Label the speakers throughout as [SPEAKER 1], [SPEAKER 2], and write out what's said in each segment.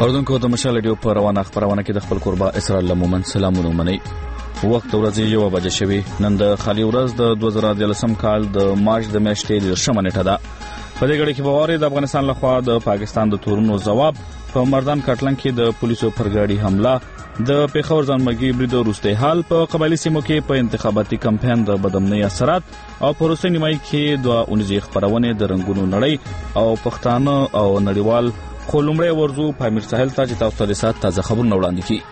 [SPEAKER 1] اوردونکو د مشال رادیو په روانه خبرونه کې د خپل قربا اسرائیل مومن سلامونه منئ. وخت ورځې 1 بجې شوي. نن د خالي ورځ د 2013 کال د مارچ د میاشتې 10 نیټه ده. په دې غړي کې بواري د افغانستان لخوا د پاکستان د تورونو جواب په مردان کټلن کې د پولیسو پرګاډي حمله، د پیښور ځانمرګي برید وروسته حال په قبایلی سیمو کې په انتخاباتي کمپاین د بدامنۍ اثرات او پروسې نیمای کې د اونځي خبرونه د رنگونو نړۍ او پښتانه او نړیوال خو لومړی ورزو پامیر ساحل ته چې تاسو ته سات تازه خبرونه وړاندې کړي.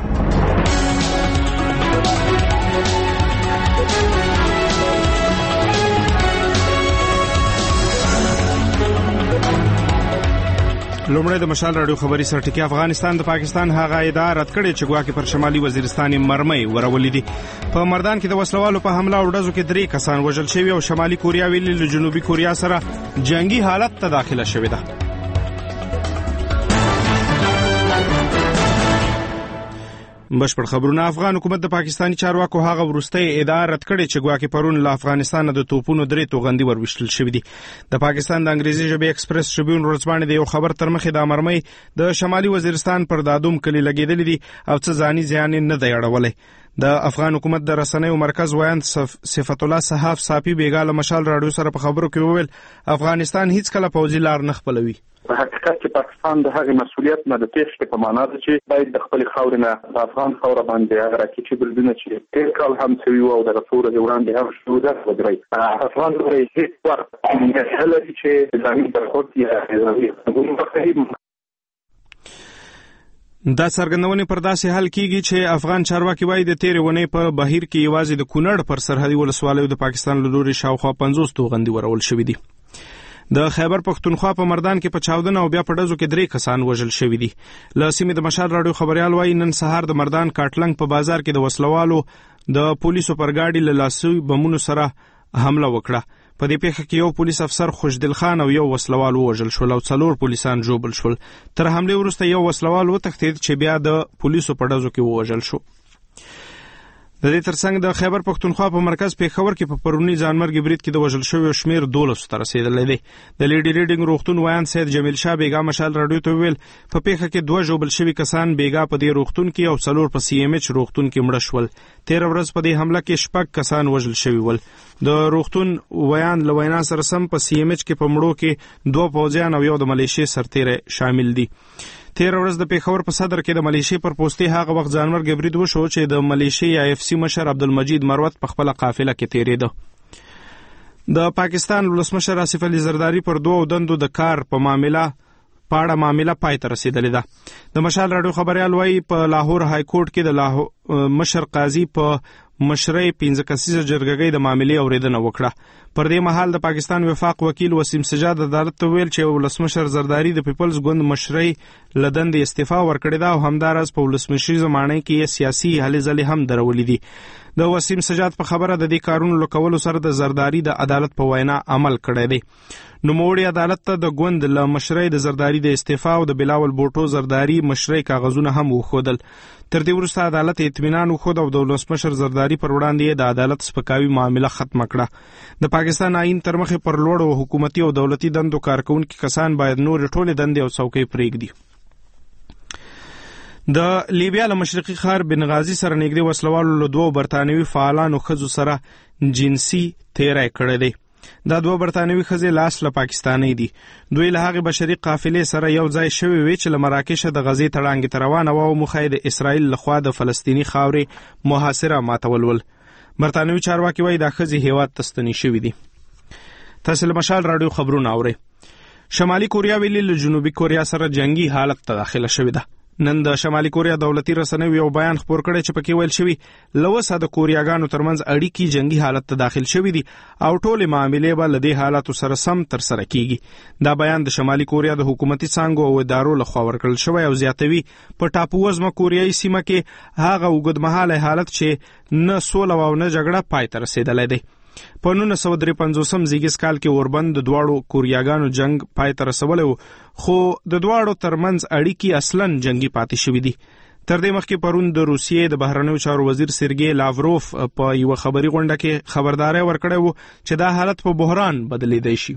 [SPEAKER 2] لومړی د مشال رادیو خبري سرټکی. افغانستان د پاکستان هغه ادعا رد کړې چې ګواکې پر شمالي وزیرستان مرمۍ ورولې دي. په مردان کې د وسلوالو په حمله او ډزو کې 3 کسان وژل شوي او شمالي کوریا ویلي له جنوبي کوریا سره جنگي حالت ته داخله شوې ده. بشپړ خبرونه. افغان حکومت د پاکستاني چارواکو هغه ورستۍ ادعا رد کړې چې ګواکې پرون له افغانستان د توپونو 3 توغندي وروشتل شوې دي. د پاکستان د انګریزي ژبې ایکسپریس ټریبیون ورځپاڼې د یو خبر تر مخې د مرمۍ د شمالي وزیرستان پر دادوم کلی لګېدلې دي او څه ځاني زیان نه دی اړولې. د افغان حکومت د رسنیو مرکز وایند صفت الله صحاف صافي بیګا له مشال رادیو سره په خبرو کې وویل افغانستان هیڅ کله پوځي لار نه خپلوي.
[SPEAKER 3] په حقیقت کې پاکستان د هغې مسؤلیت نه د تېښتې په معنا ده چې باید د خپل خاورې نه د افغان خاوره باندې هغه راکټي بریدونه چې تېر کال هم شوي وو او دغه څو ورځې وړاندې هم شوي ده ودرېږي. افغان لوري هېڅ وخت نه لري چې نظامي برخورد یا نظامي
[SPEAKER 2] دا څرګندونې پر داسې حال کیږي چې افغان چارواکي وايي د تیرې ونې په بهیر کې یوازې د کونړ پر سرحدي ولسوالیو د پاکستان له لوري شاوخوا 50 توغندي ورول شوي دي. د خیبر پښتونخوا په مردان کې په چاودنه او بیا په ډزو کې 3 کسان وژل شوي دي. له سیمې د مشال رادیو خبريال وايي نن سهار د مردان کاټلنګ په بازار کې د وسلوالو د پولیسو پرګاډي له لاسي بمونو سره حمله وکړه. په دې پیښه کې یو پولیس افسر خوشدل خان او یو وسلوال وژل شول او 4 پولیسان ژوبل شول. تر حمله وروسته یو وسلوال وتښتید چې بیا د پولیسو په ډزو کې وژل شو. د دې ترڅنګ د خیبر پښتونخوا په مرکز پیښور کې په پرونی ځانمرګي برید کې د وژل شویو شمیر 12 ته رسیدلی دی. د لیډي ریډینګ روغتون وایان سید جمیل شاه بیګا مشال رادیو ته ویل په پیښه کې 2 ژوبل شوي کسان بیګا په دې روغتون کې او 4 په سی ام ایچ روغتون کې مړه شول. 13 ورځ په دې حمله کې 6 کسان وژل شوي ول. د روغتون وایان له وینا سره سم په سی ام ایچ کې په مړو کې 2 پوځیان او یو د ملیشیا سرتیری شامل دي. 13 ورځ د پیښور په صدر کې د ملیشیا پر پوسټي هغه وخت ځانمرګي برید وشو چې د ملیشیا اف سی مشر عبدالمجید مروت په خپل قافله کې تیریده. د پاکستان ولسمشر آصف علي زرداری پر 2 دندو د کار په معامله پای ته رسیدلې ده. د مشال رادیو خبريال وايي په لاهور های کورټ کې د مشر قاضي په مشرۍ 15 کسیزه جرګګۍ د معاملې اوریدنه وکړه. پر دې مهال د پاکستان وفاق وکیل وسیم سجاد عدالت ته ویل چې ولسمشر زرداری د پیپلز ګوند مشرۍ لدند استعفا ورکړې ده او همدارس په ولسمشرۍ زمانه کې سیاسي هلې ځلې هم درولې دي. د وسیم سجاد په خبره د دې کارونو لکولو سره د زرداری د عدالت په وینا عمل کړی دی. نوموړي عدالت ته د ګوند له مشرۍ د زرداری د استعفا او د بلاول بوټو زرداری مشرۍ کاغذونه هم وښودل. تر دې وروسته عدالت اطمینان وښود او د ولسمشر زرداری پر وړاندې د عدالت سپکاوي معامله ختمه کړه. د پاکستان آئین تر مخې پر لوړو حکومتي او دولتي دندو کارکونکي کسان باید نور ټولې دندې او څوکۍ پرېږدي. د لیبیا له مشرقي ښار بنغازي سره نږدې وسلوالو له 2 برتانوي فعالانو ښځو سره جنسي تیری کړی دی. دا 2 برتانوي ښځې لاس له پاکستاني دي. دوی له هغې بشري قافلې سره یو ځای شوي وي چې له مراکشه د غزې تړانګې ته روانه وه او موخه یې د اسرائیل لخوا د فلسطیني خاورې محاصره ماتول ول. برتانوي چارواکي وایي دا ښځې هیواد ته ستنې شوي دي. تاسو له مشال رادیو خبرونه اورئ. شمالي کوریا ویلي له جنوبي کوریا سره جنگي حالت ته داخله شوې ده. نن د شمالي کوریا دولتي رسنیو یو بیان خپور کړی چې پکې ویل شوي له وسه د کوریاګانو ترمنځ اړیکې جنگي حالت ته داخل شوي دي او ټولې معاملې به له دې حالاتو سره سم ترسره کیږي. دا بیان د شمالي کوریا د حکومتي څانګو او ادارو لخوا ورکړل شوی او زیاتوي په ټاپو وزمه کوریایي سیمه کې هغه اوږدمهاله حالت چې نه سوله او نه جګړه پای ته رسېدلی دی. په 1953 زیږیز کال کې اوربند د دواړو کوریاګانو جنگ پای ته رسولی و خو د دواړو ترمنځ اړیکې اصلاً جنگي پاتې شوي دي. تر دې مخکې پرون د روسیې د بهرنیو چارو وزیر سرګی لاوروف په یو خبري غونډه کې خبرداري ورکړې و چې دا حالت په بحران بدلیدای شي.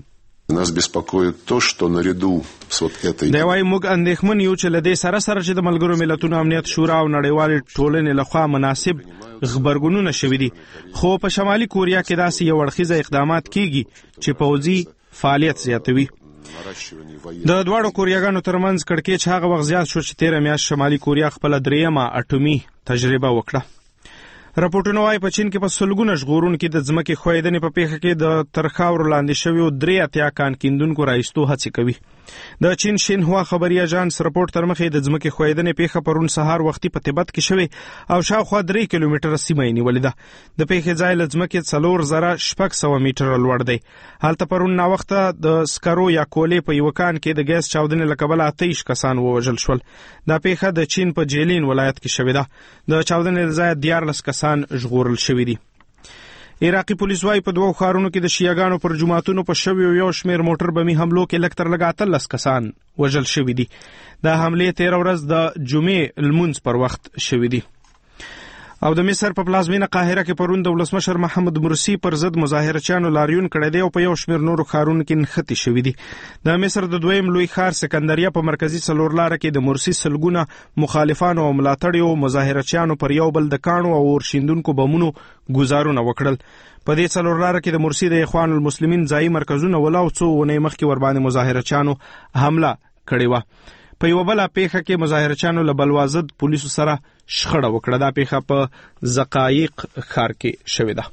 [SPEAKER 4] Нас беспокоит то, что наряду с вот этой...
[SPEAKER 2] دا وايي موږ اندېښمن یو چې له دې سره چې د ملګرو ملتونو امنیت شورا او نړیوالې ټولنې لخوا مناسب غبرګونونه شوي دي، خو په شمالي کوریا کې داسې یو اړخیزه اقدامات کیږي چې پوځي فعالیت زیاتوي. د دواړو کوریاګانو ترمنځ کړکېچ هغه وخت زیات شو چې 13 میاشت شمالي کوریا خپله 3مه اټومي تجربه وکړه. راپورټونه وايي په چین کې په سلګونه ژغورونکي د ځمکې ښویېدنې په پیښه کې د تر خاورو لاندې شویو 83 کان کیندونکو رایستو هڅې کوي. د چین شینهوا خبري اژانس راپورټ تر مخې د ځمکې ښویېدنې پیښه پرون سهار وختي په تبت کې شوې او شاوخوا 3 کیلومتره سیمه یې نیولې ده. د پیښې ځای له ځمکې 4600 میټره لوړ دی. هلته پرون ناوخته د سکرو یا کولې په یو کان کې د ګیس چاودنې له کبله 28 کسان ووژل شول. دا پیښه د چین په جیلین ولایت کې شوې ده. د چاودنې له ځایه 14 کسان ژغورل شوي دي. عراقي پولیس وايي په 2 ښارونو کې د شیعاګانو پر جماعتونو په شویو یو شمېر موټر بمي حملو کې لږ تر لږه 18 کسان وژل شوي دي. دا حملې 13 ورځ د جمعې لمونځ پر وخت شوي دي. او د مصر په پلازمینه قاهره کې پرون د ولسمشر محمد مرسی پر ضد مظاهرچیانو لاریون کړی دی او په یو شمېر نورو ښارونو کې نښتې شوي دي. د مصر د دویم لوی ښار سکندریه په مرکزي څلورلاره کې د مرسی سلګونه مخالفانو او ملاتړیو مظاهرچیانو پر یو بل د کاڼو او اورشیندونکو بمونو ګزارونه وکړل. په دې څلورلاره کې د مرسی د اخوان المسلمین ځایي مرکزونه ولاو څو ونې مخکې ورباندې مظاهرچیانو حمله کړې وه. په یو بله پیښه کې مظاهرچیانو له بلوازد پولیسو سره شخړه وکړه. دا پیښه په زقایق ښار کې شوې ده.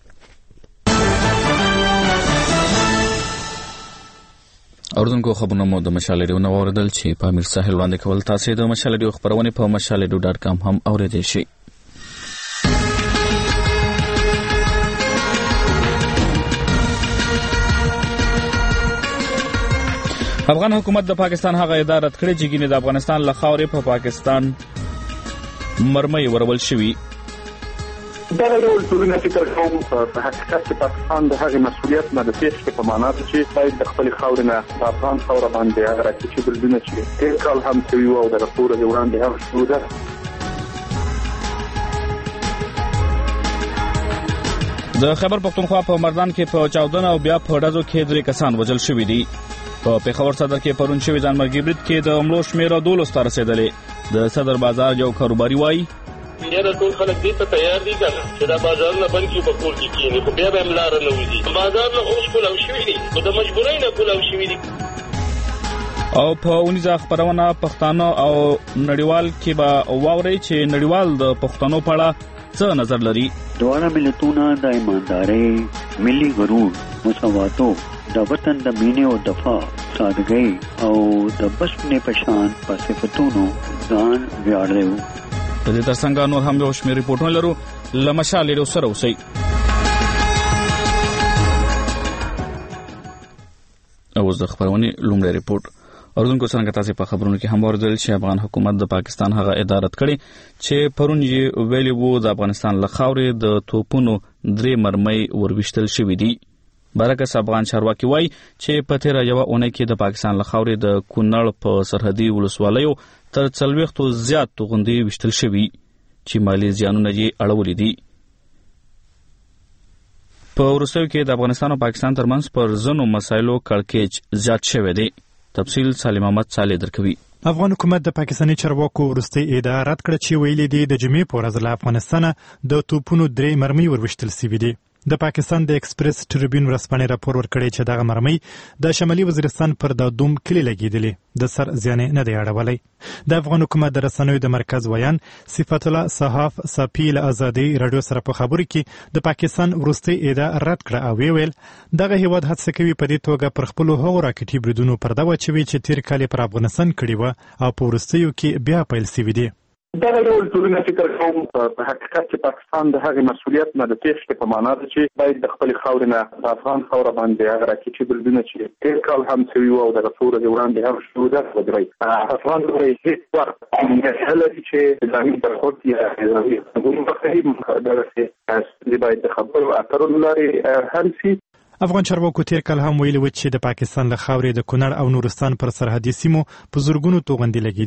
[SPEAKER 1] اردوونکو خبرونه مو د مشال ریډیو نه واوریدل چې په امیر ساحل وړاندې کول. تاسو د مشال ریډیو خبرونه په mashalradio.com هم اوریدئ شئ. افغان حکومت د پاکستان هغه اداره کړې چې ګینه د افغانستان له خاورې په پاکستان مرمۍ ورول شوی.
[SPEAKER 3] دا ډول ټولنه فکر کوم په حقیقت کې پاکستان د هغې مسؤلیت نه د تېښتې په معنا ده چې باید د خپلې خاورې نه په افغان خاوره باندې هغه راکېچي بریدونه چې تېر کال هم شوي وو او دغه څو ورځې وړاندې هم شوي ده.
[SPEAKER 1] د خیبر پښتونخوا په مردان کې په چاودنه او بیا په ډزو کې 3 کسان وژل شوي دي. په پېښور صدر کې پرون شوي ځانمرګي برید کې د حملو شمېره 12 ته رسېدلې. د صدر بازار یو کاروباري وایي
[SPEAKER 5] یاره ټول خلک دې ته تیار دي چې دا بازارونه بند کړي په کور کې کېني، خو بیا به هم لاره نه وځي. بازارونه اوس کولاو شوي دي، خو د مجبورۍ نه کولاو شوي دي.
[SPEAKER 1] او په اونیزه خپرونه پښتانه او نړیوال کې به واورئ چې نړیوال د پښتنو په اړه څه نظر لري.
[SPEAKER 6] دواړه ملتونه د ایماندارۍ، ملي غرور، مساواتو، د وطن د مینې او دفاع، سادګۍ او د بشپړې پشان په صفتونو ځان ویاړي.
[SPEAKER 1] په دې ترڅنګ نور هم یو شمېر ریپورټونه لرو. له مشال ریډیو سره اوسئ. اوس د خبرونې لومړی ریپورټ. اردوونکو څنګه تاسو په خبرونو کې هم اوریدل چې افغان حکومت د پاکستان هغه اداره کړې چې پرون یې ویلي وو د افغانستان له خاورې د توپونو 3 مرمۍ وروشتل شوې دي. برعکس افغان چارواکي وایي چې په تیره یوه اونۍ کې د پاکستان له خاورې د کونړ په سرحدي ولسوالیو تر 40 زیات توغندي وشتل شوي چې مالي زیانونه یې اړولي دي. په وروستیو کې د افغانستان او پاکستان ترمنځ پر ځینو مسایلو کړکېچ زیات شوی دی. تفصیل سالم احمد صالح درکوي.
[SPEAKER 7] افغان حکومت د پاکستاني چارواکو وروستۍ ادعا رد کړه چې ویلي دي د جمعې په ورځ له افغانستانه د توپونو 3 مرمۍ وروشتل شوي دي. د پاکستان د ایکسپریس ټریبیون ورځپاڼې راپور ورکړی چې دغه مرمۍ د شمالي وزیرستان پر دادوم کلي لګېدلې، د سر زیان نه دی اړولی. د افغان حکومت د رسنیو د مرکز ویان صفت الله صحاف صافي له ازادي رادیو سره په خبرو کې د پاکستان وروستۍ ادعا رد کړه او ویل دغه هیواد هڅه کوي په دې توګه پر خپلو هغو راکټي بریدونو پرده واچوي چې تیر کال پر افغانستان کړي وه او په وروستیو کې بیا پیل شوي دي.
[SPEAKER 3] دا ډول ټولنه فکر کوم په حقیقت کې پاکستان د هغې مسؤلیت نه د تېښتې په معنا ده چې باید د خپلې خاورې نه په افغان خاوره باندې هغه راکېچي بریدونه چې تېر کال هم شوي وو او دغه څو ورځې وړاندې هم شوي ده ودرئ. افغان هېڅ وخت نه لري چې نظامي برخورد یا نظامي مفاهیم دغسې باید د خبرو اترو له لارې حل شي.
[SPEAKER 7] افغان چارواکو تیر کال هم ویلي و چې د پاکستان له خاورې د کونړ او نورستان پر سرحدي سیمو په زرګونو توغندي لګېدلې.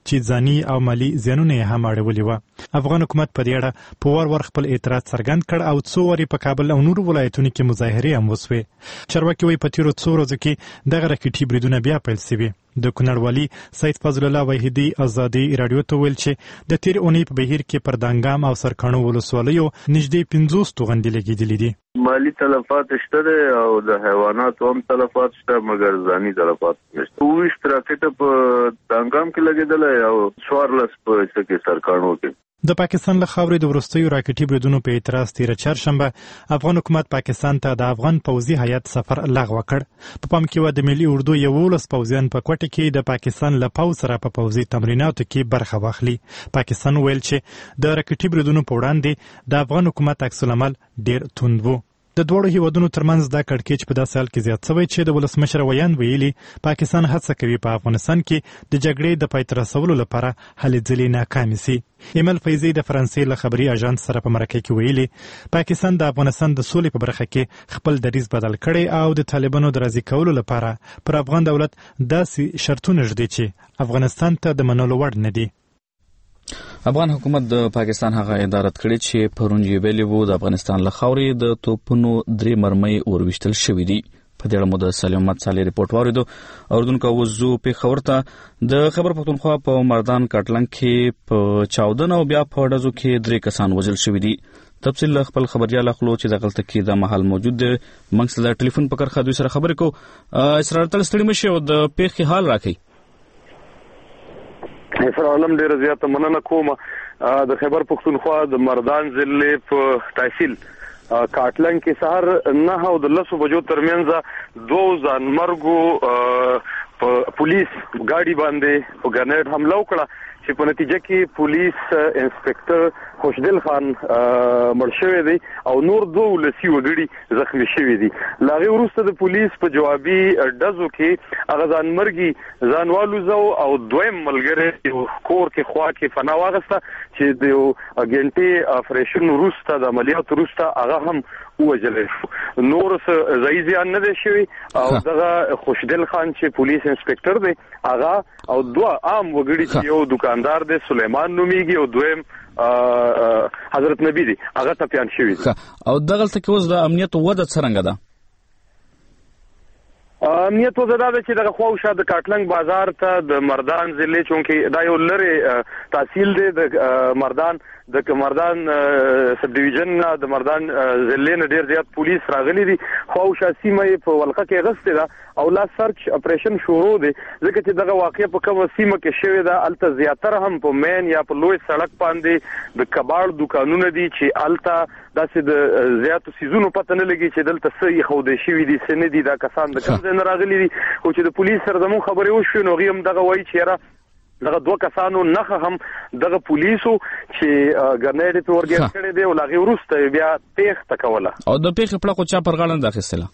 [SPEAKER 7] چې ځاني او مالی زیانونه یې هم اړولي وه. افغان حکومت په دې اړه په وار خپل اعتراض څرګند کړ او څو وارې په کابل او نورو ولایتونو کې مظاهرې هم وسوې. چارواکي وایي په تیرو څو ورځو کې دغه راکټي بریدونه بیا پیل سوي. د کونړ والي سید فضل الله وحیدي ازادي رادیو ته ویل چې د تیر اونۍ په بهیر کې پر دانګام او سرکاڼو ولسوالیو نږدې 50 توغندې لګېدلې دي.
[SPEAKER 8] مالی تلفات شته او د حیواناتو هم تلفات شته مګر ځاني تلفات نشته. 20 راکټ په دانګام کې لګېدل او 14 په سرکاڼو کې.
[SPEAKER 7] د پاکستان له خاورې د وروستیو راکټي بریدونو په اعتراض تیره چهارشنبه افغان حکومت پاکستان ته د افغان پوځي هیات سفر لغوه کړ. په پام کې و د ملي اردو 11 پوځیان په کوټه کې د پاکستان له پوځ سره په پوځي تمریناتو کې برخه واخلي. پاکستان ویل چې د راکټي بریدونو په وړاندې د افغان حکومت عکس العمل ډیر توند و. د دوړو هیوادونو ترمنځ دا کړکېچ په داسې حال کې زیات شوی چې د ولسمشر ویان ویلي پاکستان هڅه کوي په افغانستان کې د جګړې د پای ته رسولو لپاره هلې ځلې ناکامې سي. ایمل فیضي د فرانسې له خبري اژانس سره په مرکه کې ویلي پاکستان د افغانستان د سولې په برخه کې خپل دریځ بدل کړي او د طالبانو د راضي کولو لپاره پر افغان دولت داسې شرطونه ږدي چې افغانستان ته د منلو وړ نه دي.
[SPEAKER 1] افغان حکومت د پاکستان هغه ادارت کړي چې پرون یې ویلي وو د افغانستان له خاورې د توپونو 3 مرمۍ ورويشتل شوې دي. په دې اړه مو د سلیم محمد صالح ریپورت واوریدو. اوردونکو وزو پیښور ته د خبر پښتونخوا په مردان کټلنګ کې په چاودنه او بیا په ډزو کې 3 کسان وژل شوي دي. تفصیل خپل خبريال اخلو چې د غلطه کې د محل موجود دی. موږ سره ټلیفون په کرخه دوی سره خبرې کوو. اسرار تل ستړي مشه او د پیښې حال راکړي.
[SPEAKER 3] سره علم ډیر زیاته مننه کوم. د خیبر پښتونخوا د مردان ضلع په تحصیل کاټلنګ کې سهار 9 او 10 بجو ترمنځ 2 ځانمرګو په پولیس ګاډي باندې په ګرنیډ حمله وکړه چې په نتیجه کې پولیس انسپکټر خوشدل خان مړ شوی دی او نور 2 ولسی وګړي زخمی شوی دي. لاغي وروسته د پولیس په جوابي ډزو کې هغه ځانمرګي ځانوالو زو او دویم ملګری کور کې خوا کې فنا واغسته چې د اګنټي افریشن وروسته د عملیات وروسته هغه هم وجل شو. نور زایزیان نه دي شوی او دغه خوشدل خان چې پولیس انسپکټر دی هغه او 2 عام وګړي چې یو دکاندار دی سليمان نوميږي او دویم حضرت نبی دی هغه ته پیان شوی دی.
[SPEAKER 1] او دغه څه کې اوس د امنیت وده څنګه ده؟
[SPEAKER 3] امنیت وزدا ده چې دغه خواوشا د کاټلنګ بازار ته د مردان ضلع چونکې دا یو لری تحصیل دی د مردان سب ډیویژن د مردان ضلع نه ډیر زیات پولیس راغلي دي. خواوشا سیمه په ولقه کې غسته ده او لا سرچ اپریشن شروع دی ځکه چې دغه واقع په کومه سیمه کې شوی ده. الته زیاتره هم په مین یا په لوی سړک باندې د کباړ دکانونه دي چې الته داسې د زیاتو سيزونو پته نه لګي چې دلته څه خو د شوی دي سن دي دا کسان د کوم نه راغلي دي او چې د پولیس سره زموږ خبرې وشو نو غیم دغه وایي چې دغه 2 کسانو نه هم دغه پولیسو چې ګرنیډ په ورګر کړی دی او لاغي ورسته بیا پیښ تکوله
[SPEAKER 1] او د پیښ په لکه چا پر غاړه داخستله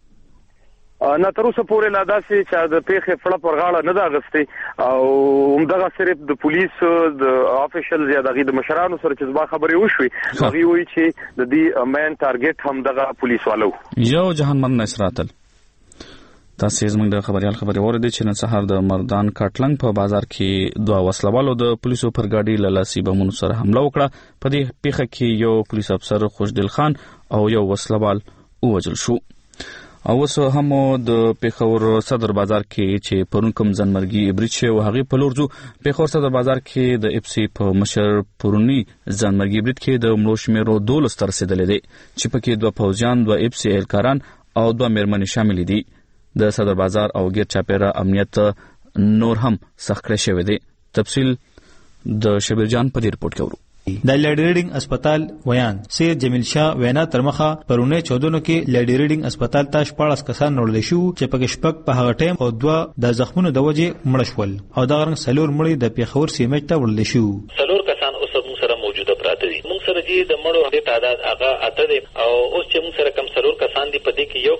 [SPEAKER 3] نه تر اوسه پورې لا داسې چې د پیښې فړه پر غاړه نه دا غستې او همدغه صرف د پولیس د افیشل یا د مشرانو سره چې زما خبرې وشوي هغه وایي چې د دې مین ټارګټ هم دغه پولیس والو
[SPEAKER 1] یو جهان نصراتل. تاسو زموږ د خبريال خبرې اوریدئ چې نن سهار د مردان کاټلنګ په بازار کې 2 وسلوالو د پولیسو پر گاډي له لاسي بمونو سره حمله وکړه. په دې پیښه کې یو پولیس افسر خوشدل خان او یو وسلوال وژل شو. او اوس هم د پیښور صدر بازار کې چې پرون کوم ځانمرګي برید شو هغه په لور ځو. پیښور صدر بازار کې د اف سی په مشر پرونی ځانمرګي برید کې د مړو شمیرو 12 تر رسیدلې دي چې پکې 2 پوځیان 2 اف سی اهلکاران او 2 میرمنې شامل دي. د صدر بازار او غیر چاپیره امنیت نور هم سخت کړی شوی دی. تفصیل د شبیر جان په ریپورت کې ورو.
[SPEAKER 9] د لیډ ریډینګ اسپیټال ویان سید جمیل شاه وینا ترمخه پرونه 14 کې لیډ ریډینګ اسپیټال ته 14 کسان وړل شو چې پکې شپږ په هغه ټیم او 2 د زخمونو د وجې مړ شول او دا غرنګ سلور مړي د پیښور سیمه ته وړل شو.
[SPEAKER 5] سلور کسان اوس موږ سره موجوده پراته دي. موږ سره چې د مړو د تعداد هغه اته دي او اوس چې موږ سره کم سلور کسان دي په دې کې یو کس اف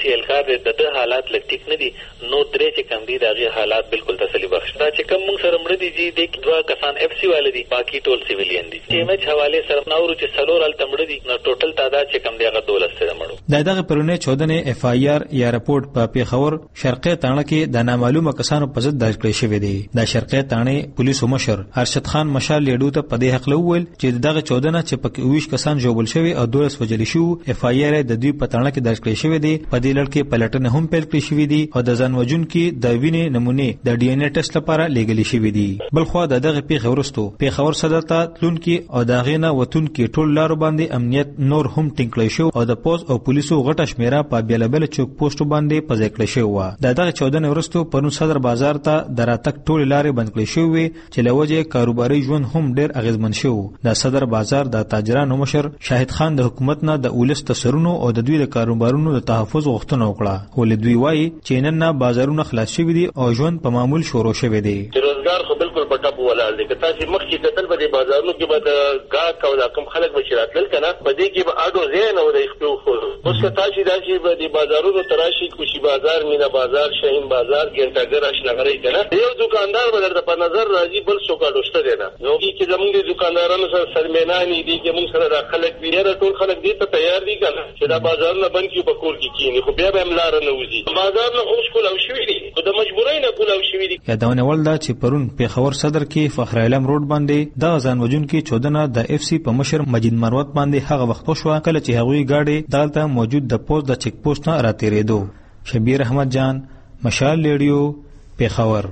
[SPEAKER 10] سی الکار د حالات لږ ټیک نه دي نو درې چې کم دي دغه حالات بالکل تسلی بخش دا چې کم موږ سره مړ دي چې د 2 کسان اف سی والے دي باقي ټول سیویلین دي ټیم ایچ حواله سره نورو چې سلور ال تمړ دي نو ټوټل تعداد چې کم دی هغه 12 سره مړو
[SPEAKER 9] دغه پرونه 14 اف آی آر یا رپورت په پیښور شرقي تانه کې د نامعلومه کسانو په ضد درج کړی شوی دی د شرقي تانه پولیسو مشر ارشد خان مشال لیډو ته په دې حق لول چې دغه 14 چې پکې 20 کسان جوړل شوی او 12 وجل شو اف آی آر د دوی په تانه کې درج کړی شوی دی په دې لړ کې پلټنه هم پیل کړی شوی دی او د ځان وجون کې د وینې نمونه د ډي ان اے ټیسټ لپاره لګل شوی دی بل خو دغه پیښه ورستو پیښور صدر ته تلون کې او داغه نه وتون کې ټول لارو باندې امنیت نور هم ټینګل شو او د پوز او پولیسو غټه شمیره په بیلابل چوک پوسټ باندې پځ کړی شو دغه 14 ورستو پرون صدر بازار ته دراتک ټول لارې بند کړی شو چې لوجه کاروباري ژوند هم ډیر اغیزمن شو د صدر بازار د تاجرانو مشر شاهد خان د حکومت نه د اولس تسرونو او د دوی د کاروبارونو د تحفظ غوښتنه وکړه ولې دوی وایي چې نن نه بازارونه خلاص شوي دي او ژوند په معمول شروع شوی دی
[SPEAKER 5] روزګار خو بالکل په ټاپ ولاړ دی که تاسو مخکې کتل به د بازارونو کې به د ګاک او د کم خلک به شراتل کنه په دې کې به اډو زین او د خپل خو اوس که تاسو داسې به د بازارونو تراشي کوشي بازار مینا بازار شاهین بازار ګنټاګر آشناګرای کنه یو دکاندار به درته په نظر راځي بل څوک اډوشته دی نه نو چې زموږ د دکاندارانو سره سرمنانی دي چې موږ سره د خلک ویره ټول خلک دې ته تیار دي کنه چې دا بازارونه بند کیو په کور کې کینی خو بیا به املار نه وځي بازار نه اوس کول او شوی دي خو د مجبورۍ نه کول او شوی دي
[SPEAKER 9] یادونه ولدا چې پرون پیښور صدر کې فخر علم روډ باندې د ځان وجون کې 14 د اف سی په مشر مجید مروت باندې هغه وخت شو کله چې هغوی گاډي دالته موجود د پوز د چیک پوسټ نه راتېریدو شبیر احمد جان مشال لیډیو پیښور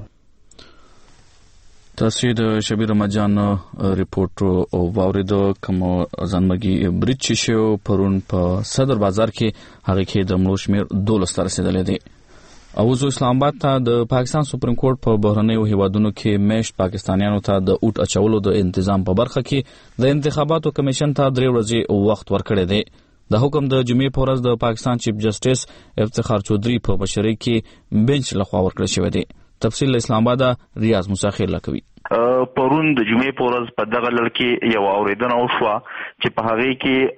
[SPEAKER 1] تاسو د شبیر احمد جان ریپورت او واوریدو کوم ځانمګي برچ شو پرون په صدر بازار کې هغه کې د مړو شمیر 12 تر رسیدلې دي او زو اسلام آباد ته د پاکستان سپریم کورټ په بهرنیو هیوادونو کې میشت پاکستانیانو ته د اوټ اچولو د تنظیم په برخه کې د انتخاباتو کمیشن ته 3 ورځې وخت ورکړی دی د حکم د جمعې په ورځ د پاکستان چیف جسټس افتخار چودھری په مشرۍ کې بنچ لخوا ورکړل شوی دی تفصیل اسلام آباد ریاض مساخر لکوي
[SPEAKER 11] پرون د جمعې په ورځ په دغه لړ کې یو اوریدنه وشوه چې په هغه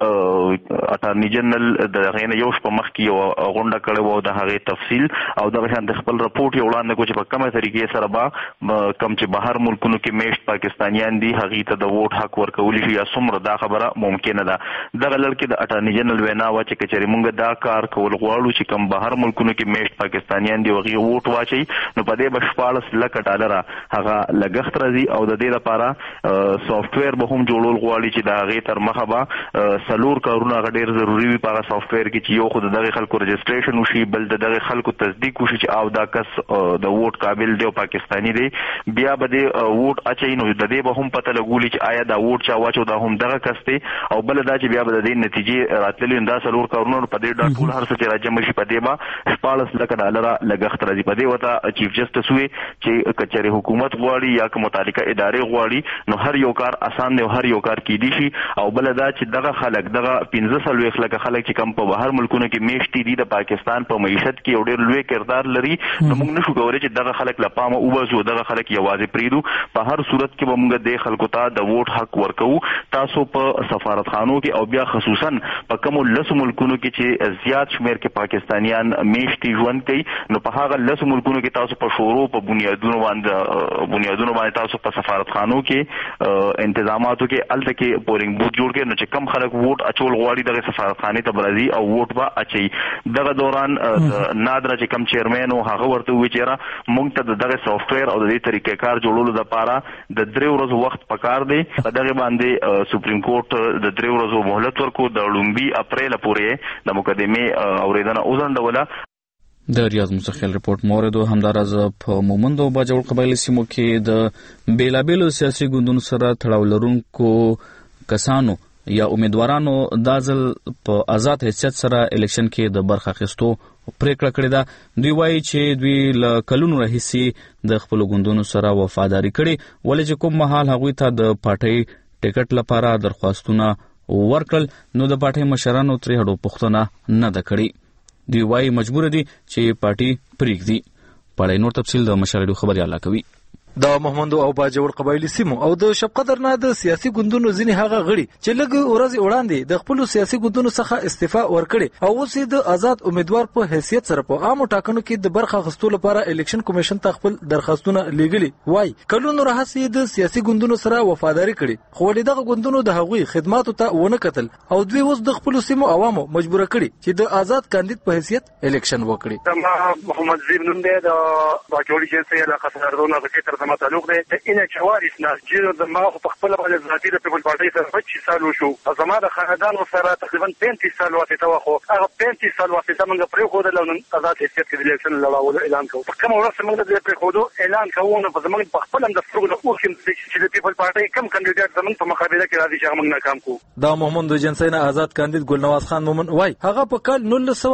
[SPEAKER 11] کې اټارنی جنرال د غینه یو شپه مخکې یو غونډه کړې وو د هغه تفصیل او دغه شان د خپل رپورت یو وړاندې کو چې په کومه طریقې سره به کم چې بهر ملکونو کې میشت پاکستانیان دي هغه ته د ووټ حق ورکول شي یا څومره دا خبره ممکنه ده دغه لړ کې د اټارنی جنرال وینا و چې کچري مونږ دا کار کول غواړو چې کم بهر ملکونو کې میشت پاکستانیان دي وغي ووټ واچي نو په دې بشپاړس لک ډالر هغه لګښت راځي او د دې لپاره سافټویر به هم جوړول غواړي چې دا غي تر مخه به سلور کارونه غډیر ضروری وي په سافټویر کې چې یو خود دغه خلکو رجسټریشن وشي بل دغه خلکو تصدیق وشي چې او دا کس د ووټ قابل دی او پاکستانی دی بیا به د ووټ اچي نو د دې به هم پته لګولي چې آیا دا ووټ چا واچو دا هم دغه کس دی او بل دا چې بیا به د دې نتیجې راتللی دا سلور کارونه په دې ډاټ ټول هر څه چې راځي شي په دې با 14 لک ډالر لګښت راځي په دې وته چیف جسټس وي چې کچري حکومت غواړي یا کوم متعلقه ادارې غواړي نو هر یو کار آسان دی او هر یو کار کیدی شي او بل دا چې دغه خلک دغه 15 لک خلک چې کم په بهر ملکونو کې میشتي دي د پاکستان په معیشت کې یو ډېر لوی کردار لري نو موږ نشو کولای چې دغه خلک لپاره وباسو دغه خلک یوازې پریدو په هر صورت کې به موږ د خلکو ته د ووټ حق ورکو تاسو په سفارتخانو کې او بیا خصوصا په کوم لس ملکونو کې چې زیات شمیر کې پاکستانیان میشتي ژوند کوي نو په هغه لس ملکونو کې تاسو په شورو په بنیادونو باندې تاسو په سفارتخانو کې انتظاماتو کې الته کې پولینګ بوت جوړ کړي نو چې کم خلک ووټ اچول غواړي دغه سفارتخانه ته برازي او ووټ به اچي دغه دوران نادر چې کم چیرمن او هغه ورته وی چیرې مونږ ته دغه سافټویر او د دې طریقې کار جوړولو لپاره د 3 ورځې وخت پکار دی دغه باندې سپریم کورټ د 3 ورځې مهلت ورکو د لومبي اپریل پورې د مقدمه اوریدنه اوزندوله
[SPEAKER 1] د ریاض مسخل ریپورت مورد همدارز په مومند او باجوړ قبایلی سیمو کې د بیلابیلو سیاسي ګوندونو سره تړاو لرونکو کسانو یا امیدوارانو دازل په آزاد حیثیت سره الیکشن کې د برخه اخیستو پریکړه کړې ده دوی وایي چې دوی له کلونو راهیسې د خپل ګوندونو سره وفاداری کړي ولې چې کوم مهال هغوی ته د پارټۍ ټیکټ لپاره درخواستونه ورکړل نو د پارټۍ مشرانو ترې هډو پوښتنه نه ده کړې دوی وایي مجبور دي چې پارټي پریږدي پړې نور تفصیل د مشرانو خبري اعلی کوي
[SPEAKER 12] د محمد او باجوړ قبایلی سیمو او د شبقدر نه د سیاسي ګوندونو ځینې هغه غړي چې لږ ورځې وړاندې د خپل سیاسي ګوندونو څخه استعفا ورکړي او اوس د آزاد امیدوار په حیثیت سره په عامو ټاکنو کې د برخه اخیستلو لپاره الیکشن کمیشن ته خپل درخواستونه لیږلي وای کلونو راهیسې د سیاسي ګوندونو سره وفاداری کړي خو دغه ګوندونو د هغوی خدماتو ته ونه کتل او دوی اوس د خپل سیمو عوامو مجبور کړي چې د آزاد کاندید په حیثیت الیکشن وکړي
[SPEAKER 13] محمد زیر نوم دی د باجوړي جنسي علاقه سردونه د تر زما تعلق دی ان چوارث ناجیر د ما په خپل باندې ذاتي د پیپل پارټي سره 25 سال وشو زما د خاندان سره تقریبا 35 سال واسطه واخو هغه 35 سال واسطه موږ پرې خو د لون آزاد حیثیت کې الیکشن لړاو اعلان کوو په کوم ورځ موږ د پرې خو اعلان کوو نو په زمونږ په خپل د فرق د اوخم چې د پیپل پارټي کم کاندیدټ زمونږ په مقابله کې راځي چې موږ ناکام کوو
[SPEAKER 12] دا محمد جنسي نه آزاد کاندید ګلنواز خان مومن وای هغه په کال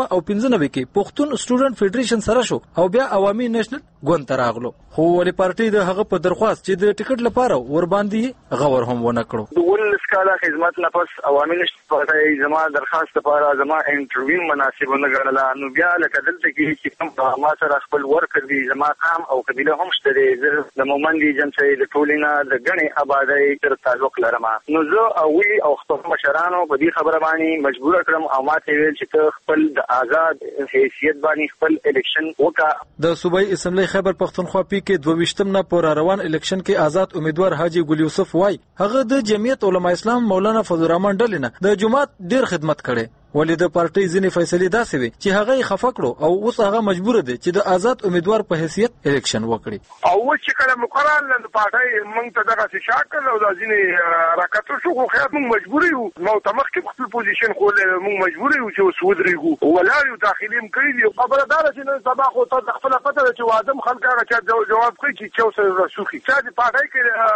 [SPEAKER 12] 1995 کې پښتون سټوډنټ فدریشن سره شو او بیا عوامي نېشنل ګوند ته راغلو خو ولې پارټي د هغه په درخواست چې د ټیکټ لپاره ور باندې غور هم ونه کړو
[SPEAKER 13] د ول سکالا خدمت نه پس عوامي نېشنل پارټي زما درخواست لپاره زما انټرویو مناسب نه ګڼله نو بیا لکه دلته کې چې کوم ما سره خپل ورک دی زما قام او قبيله هم شته د مومند جنسي د ټولینا د غني آبادی تر تعلق لرم نو زه او خپل مشرانو په دې خبره باندې مجبور کړم او ماته ویل چې خپل د آزاد حیثیت باندې خپل الیکشن وکا
[SPEAKER 12] د صوبایي اسمبلی خیبر پختونخوا پی کې 22 نه پر روان الیکشن کې آزاد امیدوار حاجی ګل یوسف وای هغه د جمعیت علماء اسلام مولانا فضل الرحمن ډلینه د جمعات ډیر خدمت کړي ولې د پارټي ځینې فیصلې داسې وي چې هغه خفه کړو او اوس هغه مجبور دي چې د آزاد امیدوار په حیثیت الیکشن وکړي
[SPEAKER 13] او چې کله مقرر لند پارټي موږ ته دغه شاکل او د ځینې راکټو شو خو خیر موږ مجبور یو نو تمخ کې خپل پوزیشن خو موږ مجبور یو چې سودريګو ولایو داخلي مکړي دي خبره دار چې نن سبا خو ته خپل پته چې وادم خلک هغه چې جواب کوي چې څو سره رسوخي چې پارټي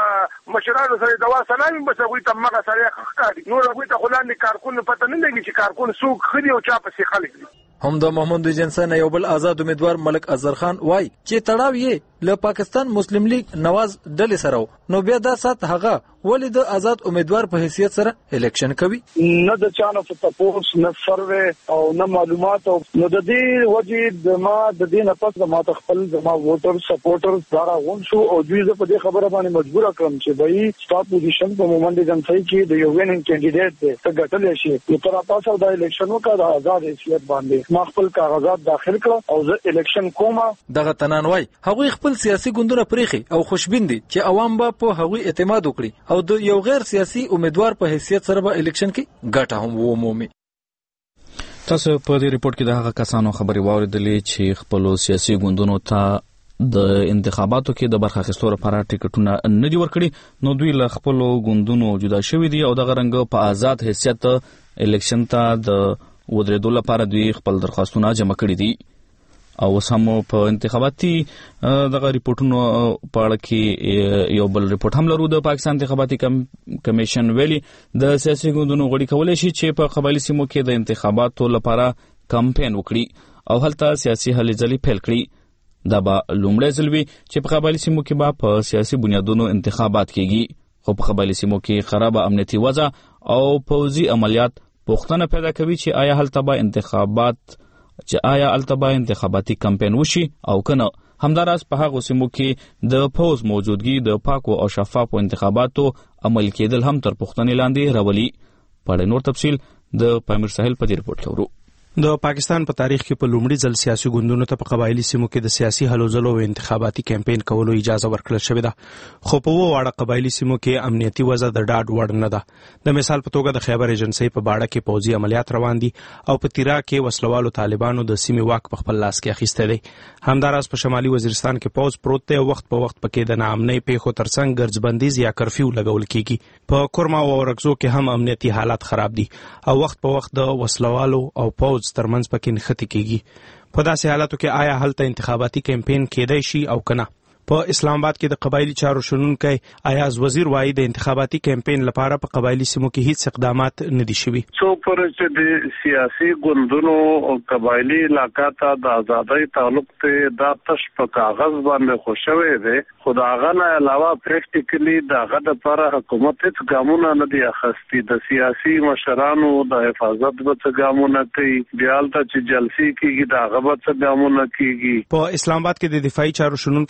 [SPEAKER 13] کې مشرانو سره دوا سلام بس غوي ته مغه سره ښکاري نو غوي ته خلان کارکون پته نه لګي چې کارکون سوق خدي او چا پسې خلک دي
[SPEAKER 12] هم د محمد جنسي نه یو بل آزاد امیدوار ملک اظهر خان وای چې تړاو یې له پاکستان مسلم لیگ نواز ډلې سره نو بیا دا سات هغه ولې د آزاد امیدوار په حیثیت سره الیکشن کوي
[SPEAKER 13] نه د چانو په تپوس نه سروې او نه معلومات او نو د دې وجې د ما د دې نه پس ما خپل د ما ووټر سپورټر دارا ون شو او دوی په دې خبره باندې مجبور کړم چې بای سټاپ پوزیشن په مومند جنسي کې د یو ویننګ کینډیډیټ ته ګټل شي چې تر تاسو د الیکشن وکړه د آزاد حیثیت باندې ما خپل کاغذات داخل کړ او زه الیکشن کوم
[SPEAKER 12] دغه تنان وای هغه خپل سیاسي ګوندونه پریخي او خوشبین دي چې عوام به په هغه اعتماد وکړي او د یو غیر سیاسي امیدوار په حیثیت سره به الیکشن کې ګټه هم ومومي
[SPEAKER 1] تاسو په دې ریپورت کې د هغه کسانو خبري واوریدلې چې خپل سیاسي ګوندونو ته د انتخاباتو کې د برخه اخیستلو لپاره ټیکټونه نه دي ورکړي نو دوی له خپل ګوندونو جدا شوي دي او دغه رنګ په آزاد حیثیت الیکشن ته د ودرېدو لپاره دوی خپل درخواستونه جمع کړي دي او سم په انتخاباتي دغه ریپورتونو په اړه کې یو بل ریپورت هم لرو د پاکستان انتخاباتي کمیشن ویلي د سیاسي ګوندونو غړي کولای شي چې په قبایلی سیمو کې د انتخاباتو لپاره کمپاین وکړي او هلته سیاسي هلې ځلې پیل کړي دا به لومړی ځل وي چې په قبایلی سیمو کې به په سیاسي بنیادونو انتخابات کیږي خو په قبایلی سیمو کې خراب امنیتي وضع او پوځي عملیات پوښتنه پیدا کوي چې آیا هلته به انتخاباتي کمپاین وشي او کنه همداراز په هغه سیمو کې د پوز موجودګي د پاکو او شفافو انتخاباتو عمل کېدل هم تر پوښتنې لاندې راولي په نور تفصيل د پامیر ساحل په ریپورت کې ورو
[SPEAKER 2] د پاکستان په تاریخ کې په لومړي ځل سیاسي ګوندونو ته په قبایلی سیمو کې د سیاسي هلو ځلو او انتخاباتي کمپاین کولو اجازه ورکړل شوې ده خو په وړه قبایلی سیمو کې امنیتي وضع د ډاډ وړ نه ده د مثال په توګه د خیبر ایجنسي په باړه کې پوځي عملیات روان دي او په تیرا کې وسلوالو طالبانو د سیمې واک په خپل لاس کې اخیسته دي همداراز په شمالي وزیرستان کې پوز پروت دی او وخت په وخت پکې د ناامنۍ پیښو ترڅنګ ګرځبندیز یا کرفیو لګول کیږي په کورما او ورکزو کې هم امنیتي حالات خراب دي او وخت په وخت د وسلوالو او پوز ترمنځ پکې نښتې کیږي په داسې حالاتو کې آیا هلته انتخاباتي کمپاین کېدای شي او کنه په اسلام آباد کې د قبایلی چارو شنونکي ایاز وزیر وایي د انتخاباتي کمپاین لپاره په قبایلی سیمو کې هیڅ اقدامات نه دي شوي
[SPEAKER 8] څو پر چې د سیاسي ګوندونو او قبایلی علاقې ته د ازادۍ تعلق ته د تش په کاغذ باندې خوشوي دي خو دا غنه علاوه پریکټیکلی دغه د لپاره حکومت هیڅ ګامونه نه دي اخیستي د سیاسي مشرانو د حفاظت په ګامونه کوي بیالته چې جلسې کیږي دغه په ګامونه کیږي
[SPEAKER 2] په اسلام آباد کې د دفاعي چارو شنونکي او د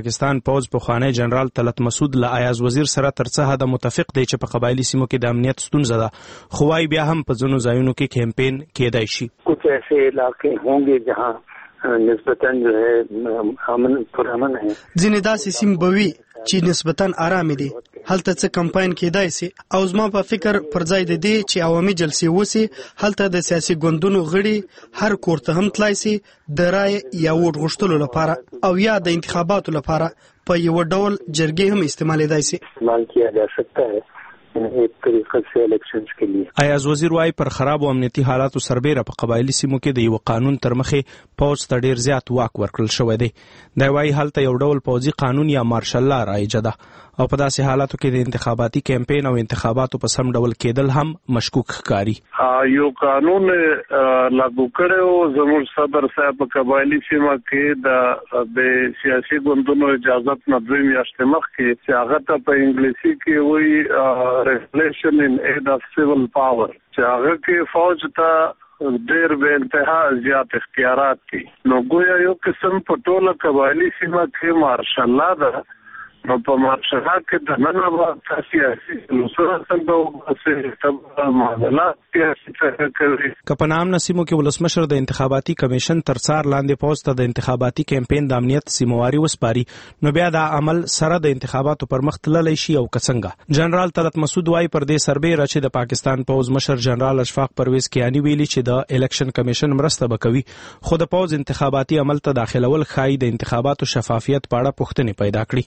[SPEAKER 2] پاکستان پوز پخوانی جنرال طلعت مسعود له ایاز وزیر سره تر څه حد متفق دی چې په قبایلی سیمو کې د امنیت ستونزه ده، خو وايي بیا هم په ځینو ځایونو کې کیمپین کېدای شي.
[SPEAKER 14] کچھ ایسے علاقے ہوں گے جہاں نسبتاً جو ہے پرامن ہے،
[SPEAKER 15] ځینې داسې سیمې به وي چې نسبتاً آرامې دي، هلته څه کمپاین کېدای شي. او زما په فکر پر ځای د دې چې عوامي جلسې وسي، هلته د سیاسي ګوندونو غړي هر کور ته هم تلای شي د رای یا ووټ غوښتلو لپاره، او یا د انتخاباتو لپاره په یو ډول جرګې هم استعمالېدای شي.
[SPEAKER 14] استعمال کیا جا سکتا ہے ایک طریقه سے الیکشنز کے لیے.
[SPEAKER 2] ایاز وزیر وايي پر خراب او امنیتي حالاتو سربېره په قبایلی سیمو کې د یو قانون تر مخې پوز ته ډیر زیات واک ورکړل شوی دی. دا وايي هلته یو ډول پوځي قانون یا مارشل لا رایجه ده، او په داسې حالاتو کې د انتخاباتي کمپاین او انتخاباتو په سم ډول کېدل هم مشکوک ښکاري.
[SPEAKER 8] یو قانون لاګو کړو زموږ صدر صاحب په قبایلی سیمه کې د سیاسي ګوندونو اجازه نه دوی میاشتې مخکې چې هغه ته په انګلیسي کې وایي ریګولیشن ان اید اف سیول پاور، چې هغه کې فوج ته ډېر به انتها زیات اختیارات دي. نو ګویا یو قسم په ټوله قبایلی سیمه کې مارشل لا ده، نو په مارشل کې د نن به سیاسي لوسره څنګه تب معاملات سیاسي څنګه کوي.
[SPEAKER 2] که په نام نسیمو کې ولسمشر د انتخاباتي کمیشن تر څار لاندې پوسټ د انتخاباتي کمپاین د امنیت سیمواري وسپاري، نو بیا دا عمل سره د انتخاباتو پر مخ تللی شي. او کڅنګه جنرال طلعت مسعود وايي پر دې سربېره چې د پاکستان پوز مشر جنرال اشفاق پرویز کیانی ویلي چې د الیکشن کمیشن مرسته وکوي، خو د پوز انتخاباتي عمل ته داخلول ښایي د انتخاباتو شفافیت په اړه پوښتنې پیدا کړي.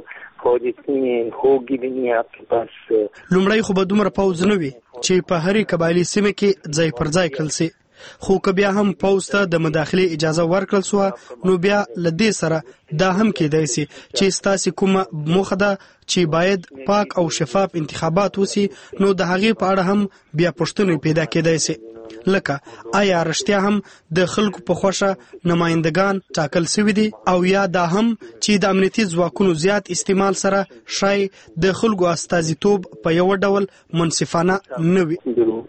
[SPEAKER 15] لومړی خو به دومره پوز نه وي چې په هرې قبایلي سیمه کې ځای پر ځای کړل شي، خو که بیا هم پوز ته د مداخلې اجازه ورکړل سوه، نو بیا له دې سره دا هم کېدای شي چې ستاسې کومه موخه ده چې باید پاک او شفاف انتخابات وسي، نو د هغې په اړه هم بیا پوښتنې پیدا کېدای شي، لکه آیا رښتیا هم د خلکو په خوښه نمایندگان ټاکل شوي دي، او یا دا هم چې د امنیتي ځواکونو زیات استعمال سره شاید د خلکو استازیتوب په یو ډول منصفانه نه وي.